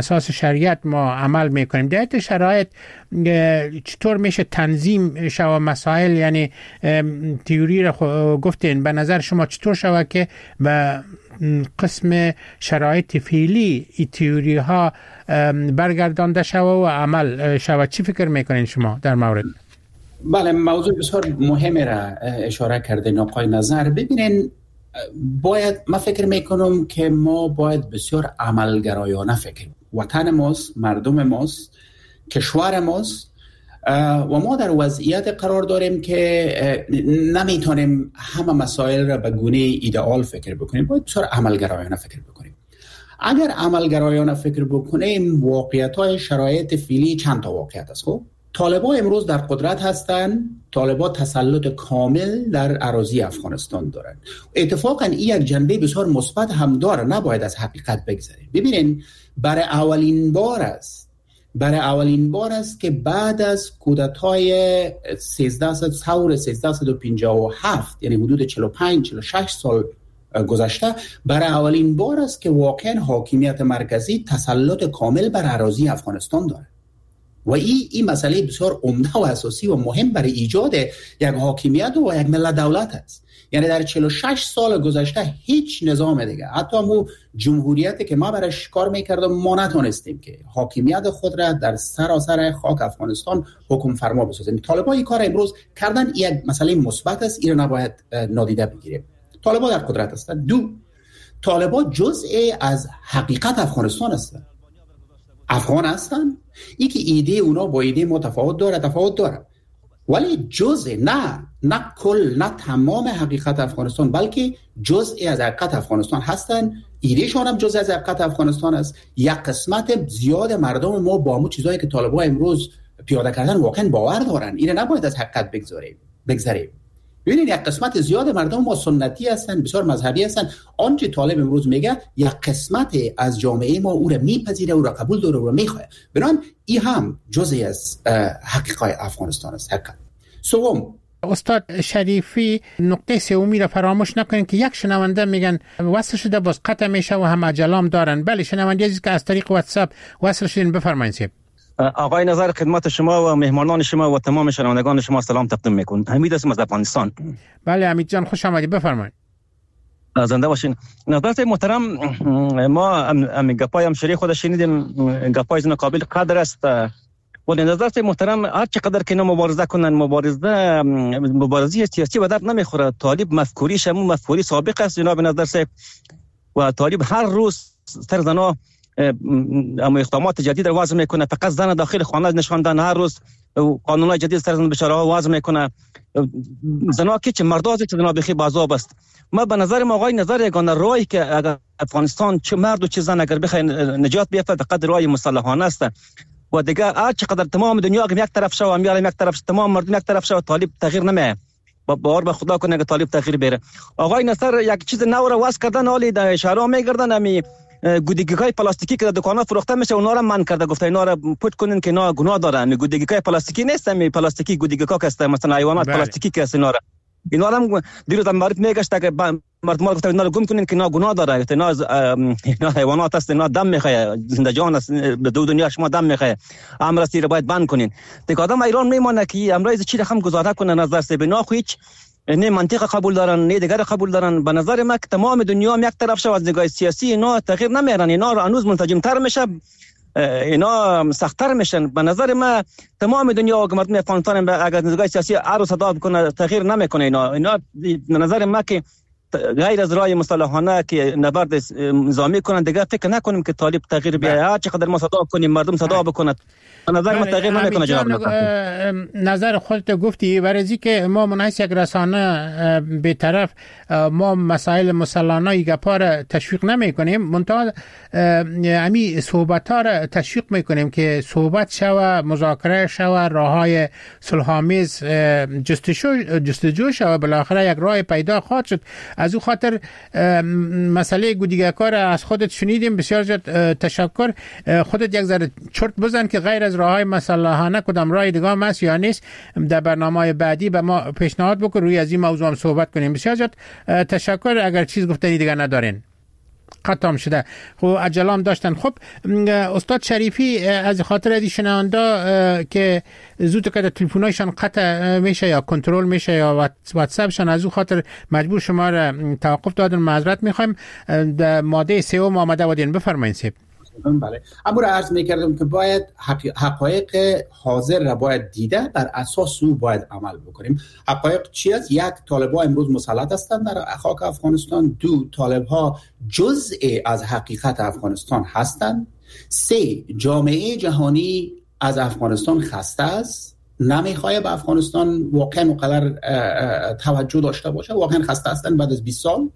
Speaker 2: بشریت ما عمل میکنیم، در این شرایط چطور میشه تنظیم شود مسائل؟ یعنی تئوری را گفتین، به نظر شما چطور شود که به قسم شرایط فعلی این تئوری ها برگردانده شود و عمل شود؟ چی فکر میکنین شما در مورد؟
Speaker 5: بله، موضوع بسیار مهمی را اشاره کردین آقای نظر. ببینین، من فکر میکنم که ما باید بسیار عملگرایانه فکر. وطن ماست، مردم ماست، کشور ماست و ما در وضعیت قرار داریم که نمیتونیم همه مسائل را به گونه ایدئال فکر بکنیم. باید بسیار عملگرایانه فکر بکنیم. اگر عملگرایانه فکر بکنیم، واقعیت‌های شرایط فعلی چند تا واقعیت است. خب طالبان امروز در قدرت هستند. طالبان تسلط کامل در اراضی افغانستان دارند. اتفاقا این یک جنبه بسیار مثبت هم داره، نباید از حقیقت بگذریم. ببینین، برای اولین بار است که بعد از کودتای 1357 یعنی حدود 45-46 سال گذشته، برای اولین بار است که واقعا حاکمیت مرکزی تسلط کامل بر اراضی افغانستان داره. و این مسئله بسیار عمده و اساسی و مهم برای ایجاد یک حاکمیت و یک ملت دولت است. یعنی در 46 سال گذشته هیچ نظام دیگه، حتی مو جمهوریتی که ما برش کار میکردم، ما نتونستیم که حاکمیت خود را در سراسر خاک افغانستان حکم فرما بسازیم. طالبان این کار امروز کردن، یک مسئله مثبت است، این را نباید نادیده بگیریم. طالبان در قدرت هستند. دو، طالبان جزئی از حقیقت افغانستان هستند. افغان هستن. ای که ایده اونا با ایده ما تفاوت داره، ولی جزء، نه کل، نه تمام حقیقت افغانستان، بلکه جزئی از حقیقت افغانستان هستن. ایده شان هم جزء از حقیقت افغانستان است. یک قسمت زیاد مردم ما با همون چیزایی که طالبان امروز پیاده کردن واقعا باور دارن. اینو نباید از حقیقت بگذاریم. ببینید، یک قسمت زیاد مردم ما سنتی هستن، بسیار مذهبی هستن. آنچه طالب امروز میگه، یک قسمت از جامعه ما او را میپذیره، او را قبول داره، او را میخواد. بنابراین این هم جزئی از حقیقت افغانستان است. حقیقت. سوم،
Speaker 2: استاد شریفی، نقطه سومی را فراموش نکنید که یک شنونده میگن وصل شده باز قطع میشه و هم عجلام دارن. بله، شنونده عزیز که از طریق واتساپ وصل شدین، بفرمایید.
Speaker 7: آقای نظر، خدمت شما و مهمانان شما و تمام شنوندگان شما سلام تقدیم میکنم. حمید هستم از افغانستان.
Speaker 2: بله حمید جان، خوش آمدید، بفرمایید.
Speaker 7: زنده باشین. نظرت محترم، ما گپای همشری خود شنیدیم، گپای زن قابل قدر است. ولی نظرت محترم، هر چقدر که مبارزه کنن، مبارزه سیاسی به درد نمیخوره. طالب مفکوریش همون مفکوری سابق است جناب نظر صاحب، و طالب هر روز سر زنا اما اقدامات جدید را وضع میکنه. فقط زن داخل خانه نشاندن، هر روز قانونای جدید سر زن بیچاره ها وضع میکنه. زنا که چه مردازی که زنا بخی بازاب است. ما به نظر ما آقای نظر یگانه راهی که اگر افغانستان چه مرد و چه زن اگر بخواد نجات بیافته، فقط راه مسلحانه است. و دیگه هر چقدر تمام دنیا یک طرف شو، امیال یک طرف، تمام مردم یک طرف شو، طالب تغییر نمیه. باور به خدا کنه که طالب تغییر بره. آقای نصر یک چیز نو را واسه کردن، حالی در شهرها میگردن، امی گودگی‌های پلاستیکی که در دکان‌ها فروخته میشه اونا را من کرده، گفته اینا را پوت کنین که اینا گناه دارن. گودگی‌های پلاستیکی نیست، می پلاستیکی گودگی‌ها که است، مثلا حیوانات پلاستیکی که است. اینا را دیروز مرد میگشت که مردم گفته اینا را گم کنین که اینا گناه داره، اینا حیوانات است، اینا دم میخواد، زنده جان است، به دو دنیا شما دم میخواد، امر است را باید بند کنین. دیگه آدم ایران میمونه که امروز چی رقم گزاره کنه نظر سه بنا خو هیچ نه منطق قبول دارن نه دیگر قبول دارن. به نظر من که تمام دنیا یک طرف شو، از نگاه سیاسی اینا تغییر نمیارن، اینا رو هنوز منسجم تر میشه، اینا سخت‌تر میشن. به نظر من تمام دنیا و مردم افغانستان اگر نگاه سیاسی عرض صدا بکنه تغییر نمیکنه. اینا به نظر من که غیر از راه مصالحانه که نبرد نظامی کنن، دیگه فکر نکنیم که طالب تغییر بیاره. هر چقدر ما صدا کنیم مردم صدا بکنه، به نظر من تغییر نمیکنه. جناب
Speaker 2: نظر خودت گفتی، ورزی که ما منحیث یک رسانه به طرف ما مسائل مسلحانه گپا را تشویق نمی کنیم، منتها امی صحبت ها را تشویق میکنیم که صحبت شوه، مذاکره شوه، راههای صلح‌آمیز جستجو شوه، بالاخره یک راه پیدا خواهد شد. از او خاطر مسئله گودیگاکار از خودت شنیدیم، بسیار زیاد تشکر. خودت یک ذره چرت بزن که غیر از راههای مسلحانه کدام راه دیگه است یا نیست، در برنامه‌های بعدی به ما پیشنهاد بکن، روی از این موضوع هم صحبت کنیم. بسیار زیاد تشکر. اگر چیز گفتنی دیگه ندارین. قطع شده. خب عجلام داشتن. خب استاد شریفی از خاطر ادی شنوندا که زود که تلفن‌هایشان قطع میشه یا کنترل میشه یا واتساپشان از اون خاطر مجبور شما را توقف دادن، معذرت میخوایم. در ماده 3 آمده بودین، بفرمایید سیب.
Speaker 5: بله، اما را عرض میکردم که باید حقایق حاضر را باید دیده، بر اساس او باید عمل بکنیم. حقایق چی است؟ یک، طالب‌ها امروز مسلط هستند در خاک افغانستان. دو، طالب‌ها جزء از حقیقت افغانستان هستند. سه، جامعه جهانی از افغانستان خسته است، نمیخواد به افغانستان واقعا مقدر توجه داشته باشه، واقعا خسته هستند بعد از 20 سال.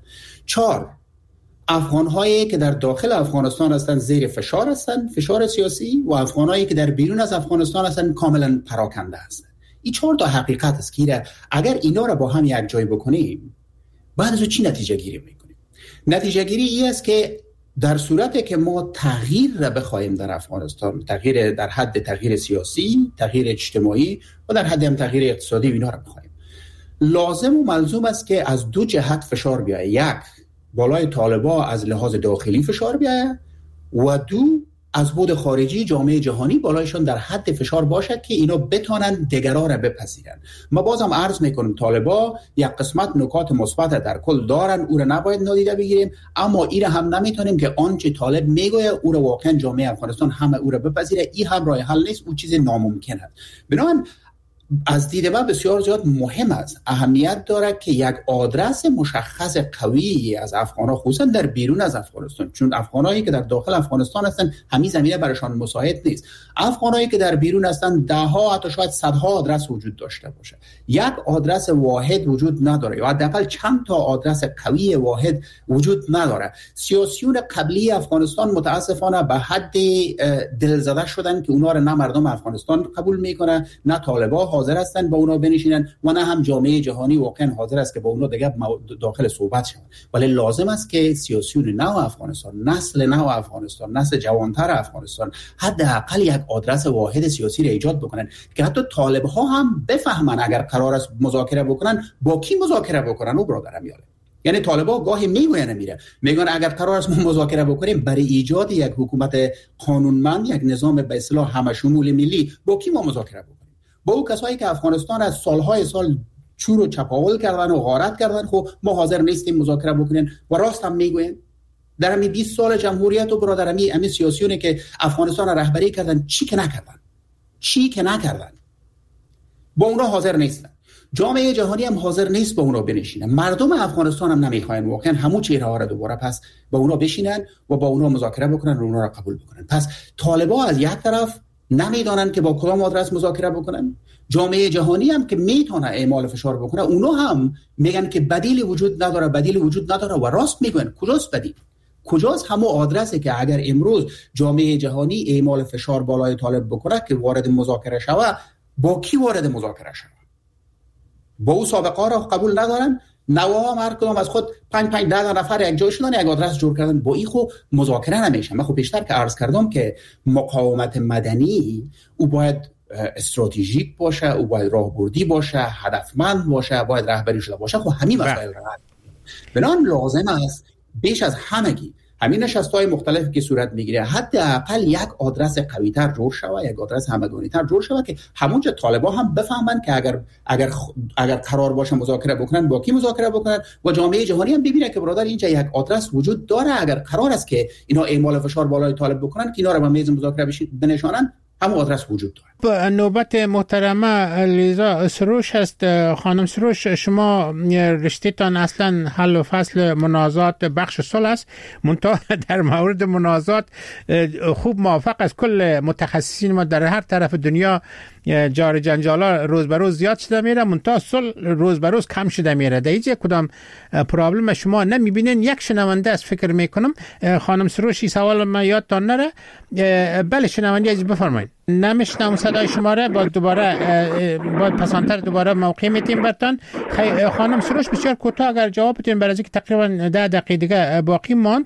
Speaker 5: 4، افغان‌هایی که در داخل افغانستان هستند زیر فشار هستند، فشار سیاسی، و افغان‌هایی که در بیرون از افغانستان هستند کاملا پراکنده هستند. این 4 تا حقیقت است که اگر اینا را با هم یک جای بکنیم، بعد از چی نتیجه گیری میکنیم؟ نتیجه گیری این است که در صورتی که ما تغییر را بخوایم در افغانستان، تغییر در حد تغییر سیاسی، تغییر اجتماعی و در حد هم تغییر اقتصادی اینا را بخوایم، لازم و ملزوم است که از دو جهت فشار بیاید. یک، بالای طالبا از لحاظ داخلی فشار بیاید، و دو، از بود خارجی جامعه جهانی بالایشان در حد فشار باشد که اینا بتونن دیگرها را بپذیرن. ما بازم عرض میکنیم طالبا یک قسمت نکات مثبت در کل دارن، او را نباید نادیده بگیریم، اما این را هم نمیتونیم که آنچه طالب میگوید او را واقعا جامعه افغانستان همه او را بپذیره. این هم راه حل نیست، او چیز ناممکن است. بنابراین از دید من بسیار زیاد مهم است، اهمیت دارد که یک آدرس مشخص قوی از افغان‌ها، خصوصا در بیرون از افغانستان، چون افغانایی که در داخل افغانستان هستند همین زمینه برایشان مساعد نیست. افغانایی که در بیرون هستند ده ها حتی شاید صدها آدرس وجود داشته باشه، یک آدرس واحد وجود نداره، یا حداقل چند تا آدرس قوی واحد وجود نداره. سیاسیون قبلی افغانستان متاسفانه به حد دلزده شدن که اونا رو نه مردم افغانستان قبول میکنه، نه طالبان حاضر هستن با اونا بنشینن، و نه هم جامعه جهانی واقعا حاضر است که با اونا دیگه داخل صحبت شود. ولی لازم است که سیاسیون نو افغانستان، نسل نو افغانستان، نسل جوانتر افغانستان حداقل یک آدرس واحد سیاسی را ایجاد بکنن که حتی طالب ها هم بفهمن اگر قرار است مذاکره بکنن با کی مذاکره بکنن. او برادرم یاله، یعنی طالبا گاهی میگن اگر قرار است ما مذاکره بکنیم برای ایجاد یک حکومت قانونمند، یک نظام به اصطلاح همه شمول ملی، با کی ما مذاکره بکنیم؟ با اون کسایی که افغانستان از سالهای سال چور و چپاول کردن و غارت کردن. خب ما حاضر نیستیم مذاکره بکنیم، و راست هم میگوین. در همین 20 سال جمهوریت و برادر همین سیاسیونی که افغانستان رهبری کردن چی که نکردن با اونا حاضر نیستن. جامعه جهانی هم حاضر نیست با اونا بنشینه. مردم افغانستان هم نمیخواین واقعا همون چهره‌ها را دوباره پس با اونا بشینن و با اونا مذاکره بکنن و اونا را قبول بکنن. پس طالبا از یک طرف نمیدونن که با کدام آدرس مذاکره بکنن، جامعه جهانی هم که میتونه اعمال فشار بکنه، اونا هم میگن که بدیلی وجود نداره و راست میگن. کجاست بدیل؟ کجاست همون آدرسی که اگر امروز جامعه جهانی اعمال فشار بالای طالب بکنه که وارد مذاکره شوه، با کی وارد مذاکره شوه؟ با او سابقه را قبول ندارن. نوها هر کدام از خود 5 10 نفر یک جای شدن، یک آدرس جور کردن، با این خو مذاکره نمیشه. من خب بیشتر که عرض کردم که مقاومت مدنی او باید استراتژیک باشه، او باید راهبردی باشه، هدفمند باشه، باید رهبری شده باشه. خب همین مسائل را بنان لازم است بیش از همگی همین نشست‌های مختلفی که صورت میگیره حداقل یک آدرس قوی‌تر جور شود، یک آدرس همگانی‌تر جور شود که همونجا طالبان هم بفهمن که اگر قرار باشه مذاکره بکنن با کی مذاکره بکنن، و جامعه جهانی هم ببینه که برادر اینجا یک آدرس وجود داره. اگر قرار است که اینا اعمال فشار بالای طالب بکنن که اینا رو به میز مذاکره بنشانن، همون آدرس وجود داره.
Speaker 2: نوبت محترمه لیزا سروش هست. خانم سروش، شما رشته‌تان اصلا حل و فصل منازعات بخش صلح است، منتها در مورد منازعات خوب موافق از کل متخصصین ما در هر طرف دنیا جار جنجالا روز به روز زیاد شده میره، منتها صلح روز به روز کم شده میره. در هیچ کدام پرابلم شما نمیبینین. یک شنونده از فکر میکنم خانم سروشی سوال ما یادتان نره. بله شنونده از بفرمایید. نمیشنم صدای شما را. با پسانتر دوباره موقع میتیم برتان. خانم سروش بسیار کوتاه اگر جواب بدین، برای اینکه تقریبا 10 دقیقه دیگه باقی ماند.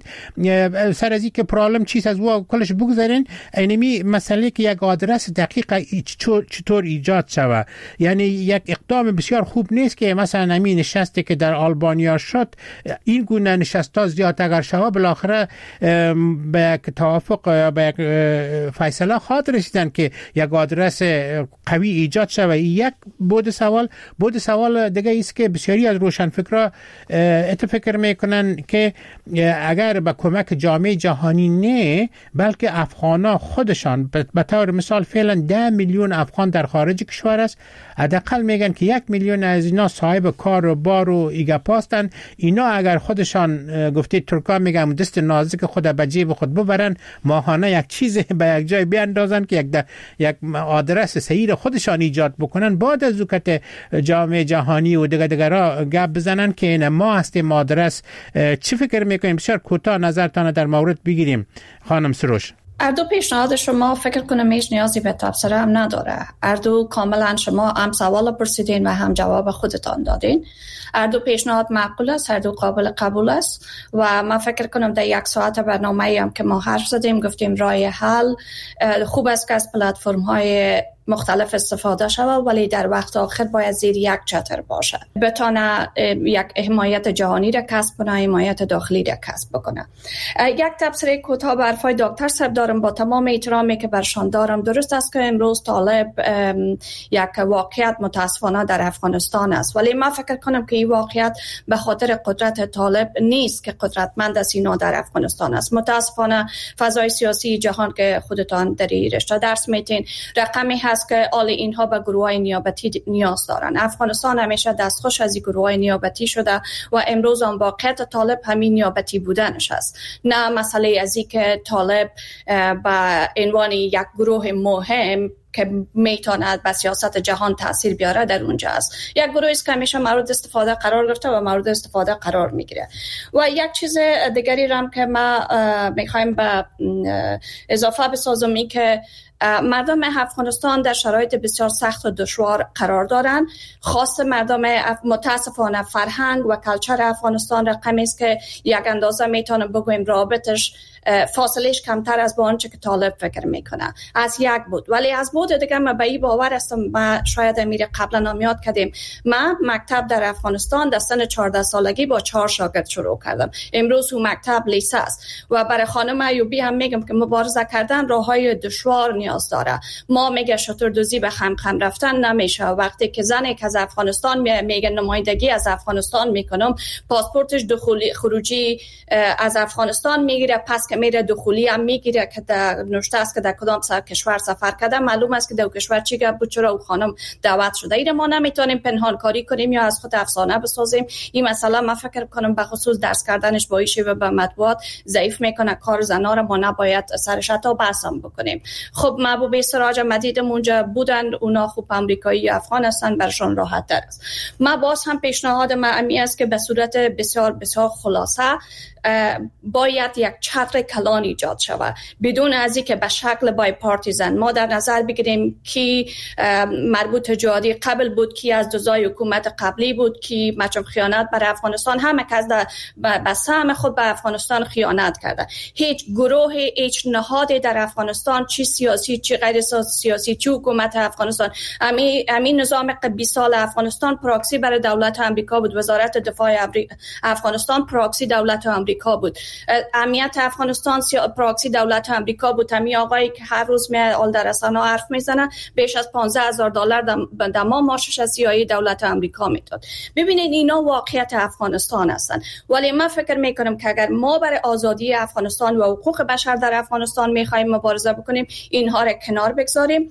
Speaker 2: سر از اینکه پرابلم چیست از او کلش بگذارین. اینمی مسئله که یک آدرس دقیق چطور ایجاد شود، یعنی یک اقدام بسیار خوب نیست که مثلا همین نشستی که در آلبانیا شد، این گونه نشستا زیاد اگر شود بالاخره به یک توافق یا به یک فیصله خواهد رسیدن که یک آدرس قوی ایجاد شود. یک بود سوال دیگه است که بسیاری از روشنفکرها فکر میکنن که اگر به کمک جامعه جهانی نه، بلکه افغانا خودشان به طور مثال فعلا 10 میلیون افغان در خارج کشور است، حداقل میگن که 1 میلیون از اینا صاحب کار و بار و ایگاپاستن. اینا اگر خودشان گفته ترکان میگن دست نازک خود به جیب خود ببرن، ماهانه یک چیز به یک جای بیاندازن که یک آدرس صحیح خودشان ایجاد بکنن، بعد از وقت جامعه جهانی و دیگرها گپ بزنن که این ما هستیم آدرس. چی فکر میکنیم؟ بسیار کوتاه نظرتان در مورد بگیریم خانم سروش.
Speaker 4: اردو پیشنهاد شما فکر کنم هیچ نیازی به تبصره هم نداره. اردو کاملا شما هم سوال پرسیدین و هم جواب خودتان دادین. اردو پیشنهاد معقول است، اردو قابل قبول است و من فکر کنم در 1 ساعت برنامه هم که ما حرف زدیم گفتیم راه حل خوب است که از پلتفرم های مختلف استفاده شود، ولی در وقت آخر باید زیر یک چتر باشه، بتونه یک حمایت جهانی را کسب کنه، حمایت داخلی را کسب بکنه. یک تبصره کوتاه به حرفای دکتر صاحب دارم، با تمام احترامی که برشان دارم. درست است که امروز طالب یک واقعیت متاسفانه در افغانستان است، ولی من فکر کنم که این واقعیت به خاطر قدرت طالب نیست که قدرتمند است اینا در افغانستان است. متاسفانه فضای سیاسی جهان که خودتان در این رشته درس میتین رقمی هست که آل اینها به گروه‌های نیابتی نیاز دارن. افغانستان همیشه دستخوش از این گروه‌های نیابتی شده و امروز هم واقعیت طالب همین نیابتی بودنش است، نه مسئله از این که طالب به عنوان یک گروه مهم که میتواند به سیاست جهان تاثیر بیاره در اونجا است. یک گروهی است که همیشه مورد استفاده قرار گرفته و مورد استفاده قرار میگیره. و یک چیز دیگری هم که ما میخوایم به اضافه بسازم این که مردم افغانستان در شرایط بسیار سخت و دشوار قرار دارند. خاص مردم متاسفانه فرهنگ و کلچر افغانستان رقمی است که یک اندازه میتونم بگویم رابطش فاصلهش کمتر از با آنچه که طالب فکر میکنه از یک بود، ولی از بود دیگه من به این باور هستم. ما شاید امیر قبلا نمیاد کردیم، من مکتب در افغانستان در سن 14 سالگی با 4 شاگرد شروع کردم. امروز اون مکتب لیسه است و برای خانم ایوبی هم میگم که مبارزه کردن راههای دشوار نیاز داره. ما میگه شتردوزی به خم رفتن نمیشه. وقتی که زنی که از افغانستان میگه نمایندگی از افغانستان میکنم، پاسپورتش دخولی خروجی از افغانستان میگیره، پس که میره دخولی هم میگیره که در نوشته است که در کدام کشور سفر کرده، معلوم است که در کشور چی گپ بود، چرا او خانم دعوت شده. این ما نمیتونیم پنهان کاری کنیم یا از خود افسانه بسازیم. این مسئله من فکر کنم به خصوص درس کردنش با ایشی و به مطبوعات ضعیف میکنه کار زنا رو. ما نباید سرش تا بحثم بکنیم. خب محبوب سراج مدیدم اونجا بودن، اونا خوب امریکایی افغان هستن، برشون راحت تر است. ما باز هم پیشنهاد من است که به صورت بسیار بسیار خلاصه باید یک چتر کلان ایجاد شود بدون از اینکه به شکل بای پارتیزن ما در نظر بگیریم کی مربوط جهادی قبل بود، کی از جزای حکومت قبلی بود، کی مچم خیانت بر افغانستان، همه کس به سهم خود به افغانستان خیانت کرده. هیچ گروه، هیچ نهاد در افغانستان، چی سیاسی چی غیر سیاسی، چی حکومت افغانستان، همین نظام 20 سال افغانستان پراکسی برای دولت آمریکا بود. وزارت دفاع افغانستان پراکسی دولت آمریکا بود. امنیت افغانستان پراکسی دولت آمریکا بود. همین آقایی که هر روز میاد در رسانه‌ها حرف میزنه بیش از $15,000 در ماه معاشش از CIA دولت آمریکا میداد. ببینید اینا واقعیت افغانستان هستن. ولی من فکر میکنم که اگر ما برای آزادی افغانستان و حقوق بشر در افغانستان میخوایم مبارزه بکنیم، اینها را کنار بگذاریم،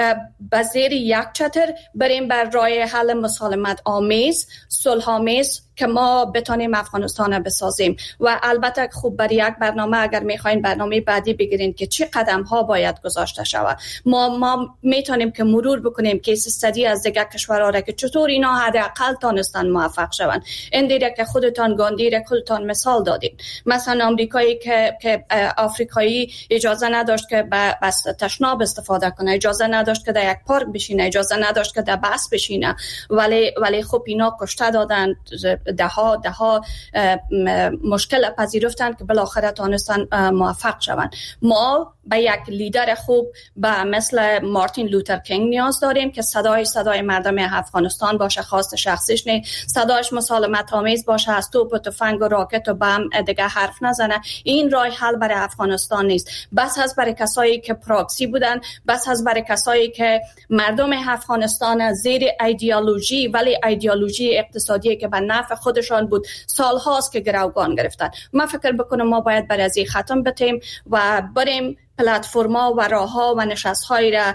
Speaker 4: به زیر یک چتر بریم بر راه حل مسالمت آمیز، صلح آمیز که ما بتونیم افغانستان بسازیم. و البته خوب برای یک برنامه اگر میخواین برنامه بعدی بگیرین که چه قدم ها باید گذاشته شود. ما میتونیم که مرور بکنیم کیس استادی از دیگر کشورها را که چطور اینا حداقل تانستن موفق شوند. این دیگه که خودتان گاندی را خودتان مثال دادین. مثلا آمریکایی که آفریقایی اجازه نداشت که بس تشناب استفاده کنه، اجازه نداشت که در یک پارک بشینه، اجازه نداشت که در بس بشینه، ولی خب اینا کشته دادن، ده ها مشکل پذیرفتن که بالاخره تانستن موفق شوند. ما به یک لیدر خوب به مثل مارتین لوتر کینگ نیاز داریم که صدای مردم افغانستان باشه، خواست شخصیش نه، صدایش مسالمت آمیز باشه، از توپ و تفنگ و راکت و بم دیگه حرف نزنه. این راه حل برای افغانستان نیست. بس هست برای کسایی که پراکسی بودن، بس هست برای کسایی که مردم افغانستان زیر ایدئولوژی، ولی ایدئولوژی اقتصادی که به نفع خودشان بود، سالهاست که گروگان گرفتن. من فکر بکنم ما باید برای از این ختم بتیم و بریم پلتفرما و راه‌ها و نشست‌هایی را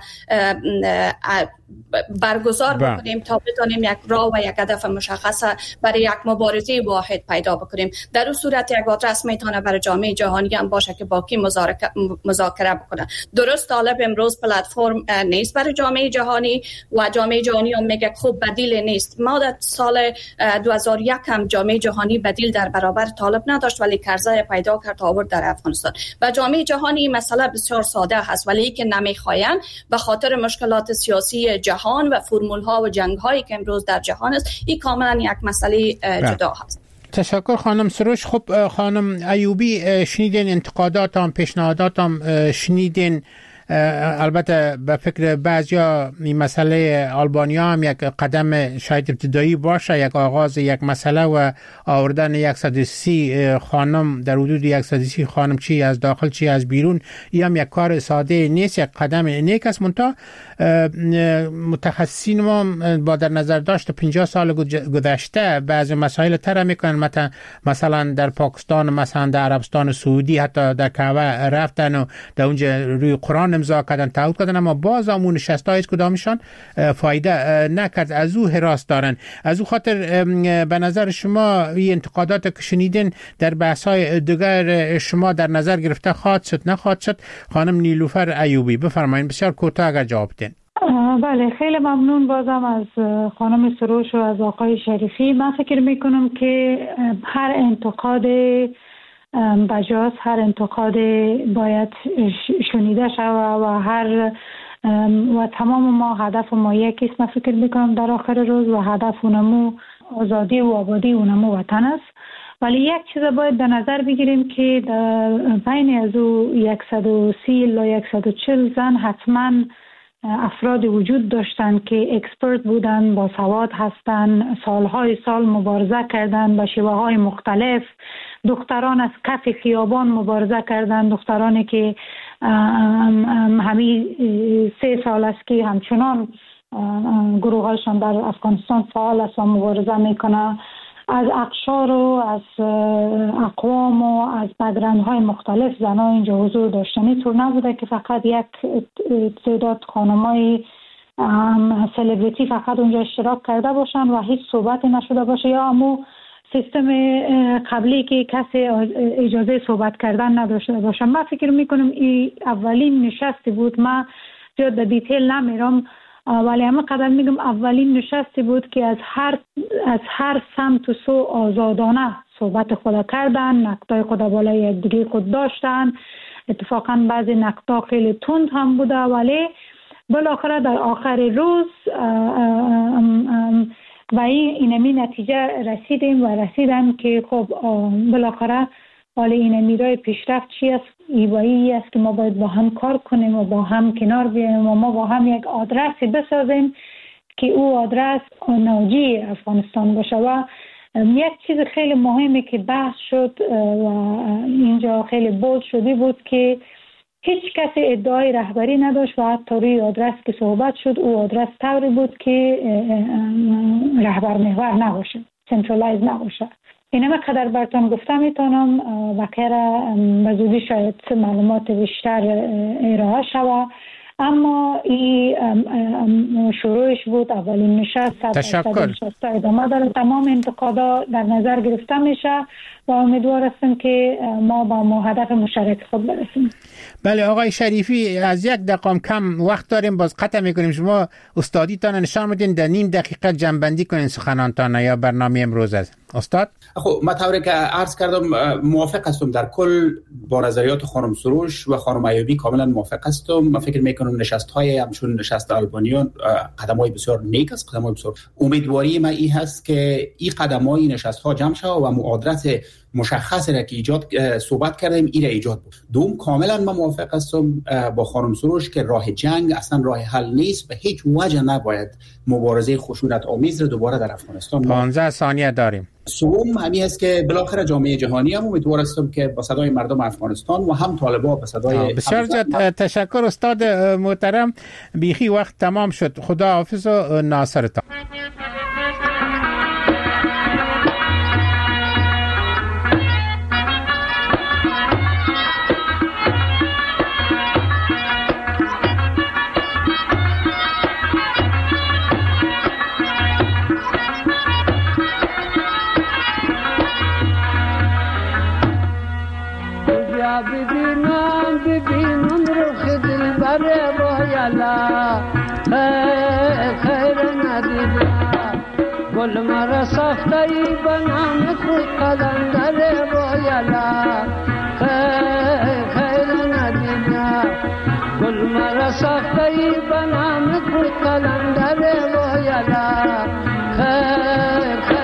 Speaker 4: برگزار بکنیم تا بتونیم یک راه و یک هدف مشخص برای یک مبارزه واحد پیدا بکنیم. در اون صورت یک آدرس میتونه برای جامعه جهانی هم باشه که با کی مذاکره بکنه. درست طالب امروز پلتفرم نیست برای جامعه جهانی و جامعه جهانی هم میگه خوب بدیل نیست. ما در سال 2001 هم جامعه جهانی بدیل در برابر طالب نداشت، ولی کرزی پیدا کرد آورد در افغانستان. و جامعه جهانی مسئله بسیار ساده هست، ولی که نمیخواین به خاطر مشکلات سیاسی جهان و فرمول ها و جنگ هایی که امروز در جهان است، این کاملا یک مسئله جدا هست.
Speaker 2: تشکر خانم سروش. خب خانم ایوبی، شنیدین انتقاداتم، پیشنهاداتم شنیدین. البته به فکر بعضیا این مسئله آلبانیا هم یک قدم شاید ابتدایی باشه، یک آغاز یک مسئله و آوردن 130 خانم در حدود 130 خانم، چی از داخل چی از بیرون، این هم یک کار ساده نیست، یک قدم نیک است. منتها متخصصین ما با در نظر داشت 50 سال گذشته بعضی مسائل طرح میکنن، مثلا در پاکستان، مثلا در عربستان سعودی، حتی در کعبه رفتن و در اونجا روی قرآن امضا کردن، تعهد کردن، اما باز همون نشسته هیچ کدامشان فایده نکرد. از او حراس دارن. از او خاطر به نظر شما این انتقادات که شنیدین در بحث‌های دیگر شما در نظر گرفته خواهد شد نخواهد شد؟ خانم نیلوفر ایوبی بفرمایید، بسیار کوتاه اگر جواب بدین.
Speaker 3: بله، خیلی ممنون بازم از خانم سروش و از آقای شریفی. من فکر میکنم که هر انتقاد بجاست، هر انتقاد باید شنیده شود و تمام ما هدف ما یکی است. من فکر میکنم در آخر روز و هدف اونمو آزادی و آبادی اونمو وطن است. ولی یک چیز باید در نظر بگیریم که در بین از او 130 تا 140 زن حتما افراد وجود داشتند که اکسپرت بودن، با سواد هستند، سالهای سال مبارزه کردند به شیوه های مختلف. دختران از کف خیابان مبارزه کردند، دخترانی که همین 3 سال است که همچنان گروهایشان در افغانستان فعال است و مبارزه میکنه. از اقشار و از اقوام و از بدرنگ‌های مختلف زنان اینجا حضور داشتن. اینطور نبوده که فقط یک تعداد خانمای سلبریتی فقط اونجا اشتراک کرده باشن و هیچ صحبتی نشده باشه، یا امو سیستم قبلی که کسی اجازه صحبت کردن نداشته باشه. من فکر میکنم این اولین نشستی بود. من زیاد به دیتیل نمیرم، ولی اما قدر میگم اولین نشستی بود که از هر سمت و سو آزادانه صحبت خود کردن، نقطای خود بالای دیگه خود داشتن. اتفاقا بعضی نقطا خیلی تند هم بوده، ولی بالاخره در آخر روز و اینمی نتیجه رسیدن که خب بالاخره حالا این میرای پیشرفت چی است؟ ایوایی است که ما باید با هم کار کنیم و با هم کنار بیاییم و ما با هم یک آدرسی بسازیم که او آدرس ناجی افغانستان باشه. و یک چیز خیلی مهمی که بحث شد و اینجا خیلی بود شدی بود که هیچ کسی ادعای رهبری نداشت و حتی روی آدرس که صحبت شد او آدرس طوری بود که رهبر محور نباشه، سنترالایز نباشه. اینم قدر براتون گفتم، میتونم بکره به زودی شاید معلومات بیشتر ارائه شود. اما این شروعش بود، اولین نشست.
Speaker 2: تشکر.
Speaker 3: ادامه داره. تمام انتقادات در نظر گرفته میشه و امیدوار هستم که ما با هدف مشترک خود برسیم.
Speaker 2: بله آقای شریفی، از یک دقیقه کم وقت داریم، باز قطع میکنیم. شما استادیتان نشان میدین، در نیم دقیقه جنبندی کنین سخنانتان یا برنامه امروز است. استاد؟
Speaker 5: خب من طوری که عرض کردم موافق هستم در کل با نظریات خانم سروش و خانم ایوبی، کاملا موافق هستم. من فکر میکنم نشست های همچون نشست آلبانیون قدم های بسیار نیک است، قدم های بسیار. امیدواری من این هست که این قدم های نشست ها جمع شود و معادلت مشخصی را که ایجاد صحبت کردیم این را ایجاد بود. دوم کاملا من موافق هستم با خانم سروش که راه جنگ اصلا راه حل نیست، به هیچ وجه نباید مبارزه خشونت آمیز را دوباره در افغانستان.
Speaker 2: 15 ثانیه داریم.
Speaker 5: سوم همین است که بالاخره جامعه جهانی هم امیدوار هستم که با صدای مردم افغانستان و هم طالبان به صدای
Speaker 2: بسیار تشکر استاد محترم. بیخی وقت تمام شد. خدا حافظ و ناصرتان.
Speaker 8: ببینم رخ دلبر بایلا خیر ندیدم، گل مرا ساخته‌ای به نام خود قلندر بایلا خیر ندیدم، گل مرا ساخته‌ای به نام خود قلندر بایلا خیر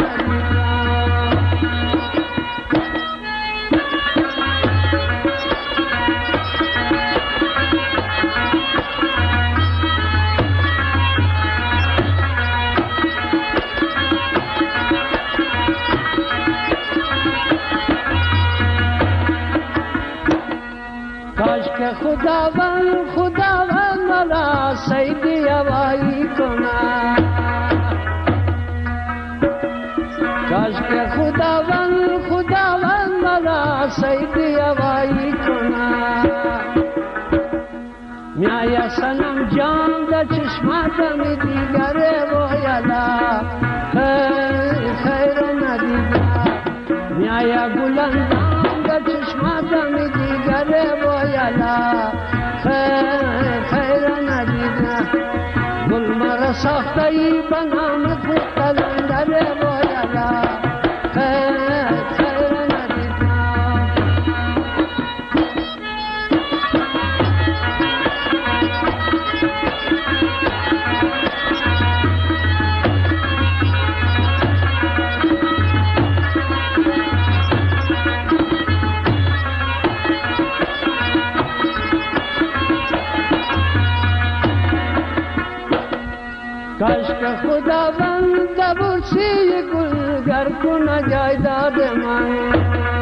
Speaker 8: خداوند ملا سیدی هوایی کنه، کاش که خداوند ملا سیدی هوایی کنه، میای سنم جان در چشماتم دیگر بایلا خیر ندیدم، میای گلندام در چشماتم دیگر بایلا خیر ندیدم، گل مرا ساخته‌ای به نام خود قلندر بایلا خیر ندیدم. کاش که خداوند برسی گلگر کنه جایداد من،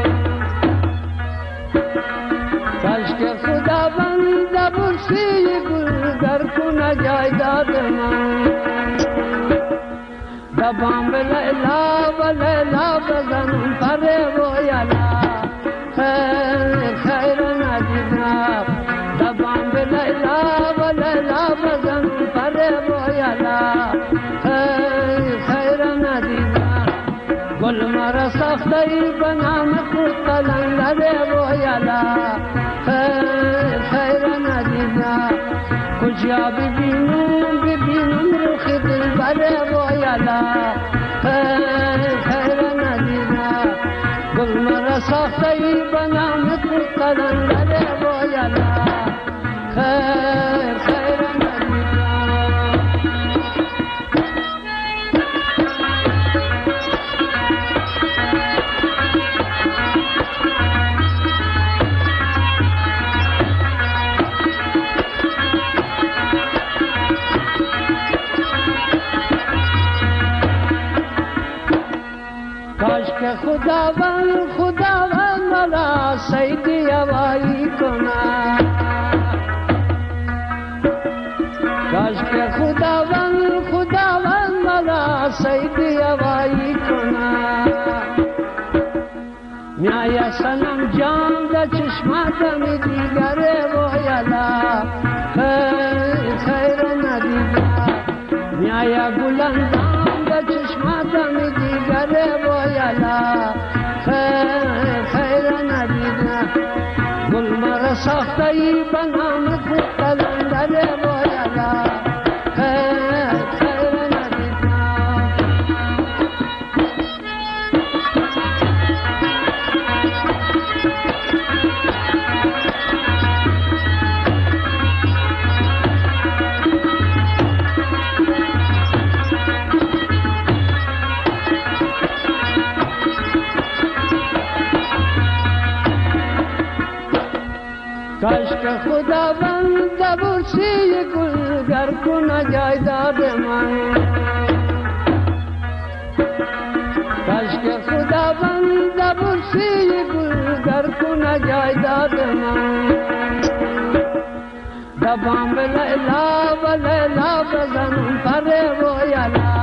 Speaker 8: کاش که خداوند برسی گلگر کنه جایداد من، دبام لیلا و لیلا بزنم پر بایلا خیر ندیدم، دبام لیلا و لیلا بزنم پر بایلا خیر ندیدم، گل مرا ساخته‌ای به نام خود قلندر بایلا خیر ندیدم، کجا ببینم رخ دلبر بایلا خیر ندیدم، گل مرا ساخته‌ای به نام خود قلندر بایلا خیر خداوند ملا سیدی هوایی کنه، کاش که خداوند ملا سیدی هوایی کنه، میای سنم جان در چشماتم دیگر بایلا خیر ندیدم میایا گلندام به چشماتم دیگر بایلا خیر ندیدم گل مرا ساخته ای به نام خود قلندر بایلا خیر ندیدم کاش که خداوند برسی گلگر کنه جایداد من کاش که خداوند برسی گلگر کنه جایداد من دبام به لیلا و لیلا بزنم پره رویالا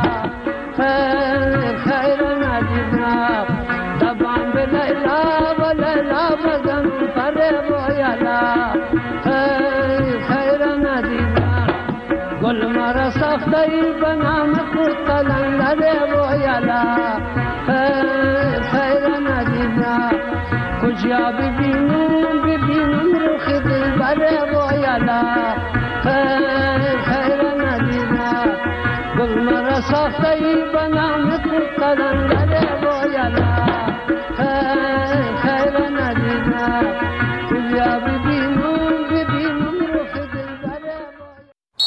Speaker 8: خیر ندیدم دبام به لیلا و لیلا بزنم پره رویالا خیر ندیدم گل مرا ساخته ای به نام خود قلندر رویالا خیر ندیدم کجا ببینم روخ دلبر رویالا خیر ندیدم گل مرا ساخته ای به نام خود قلندر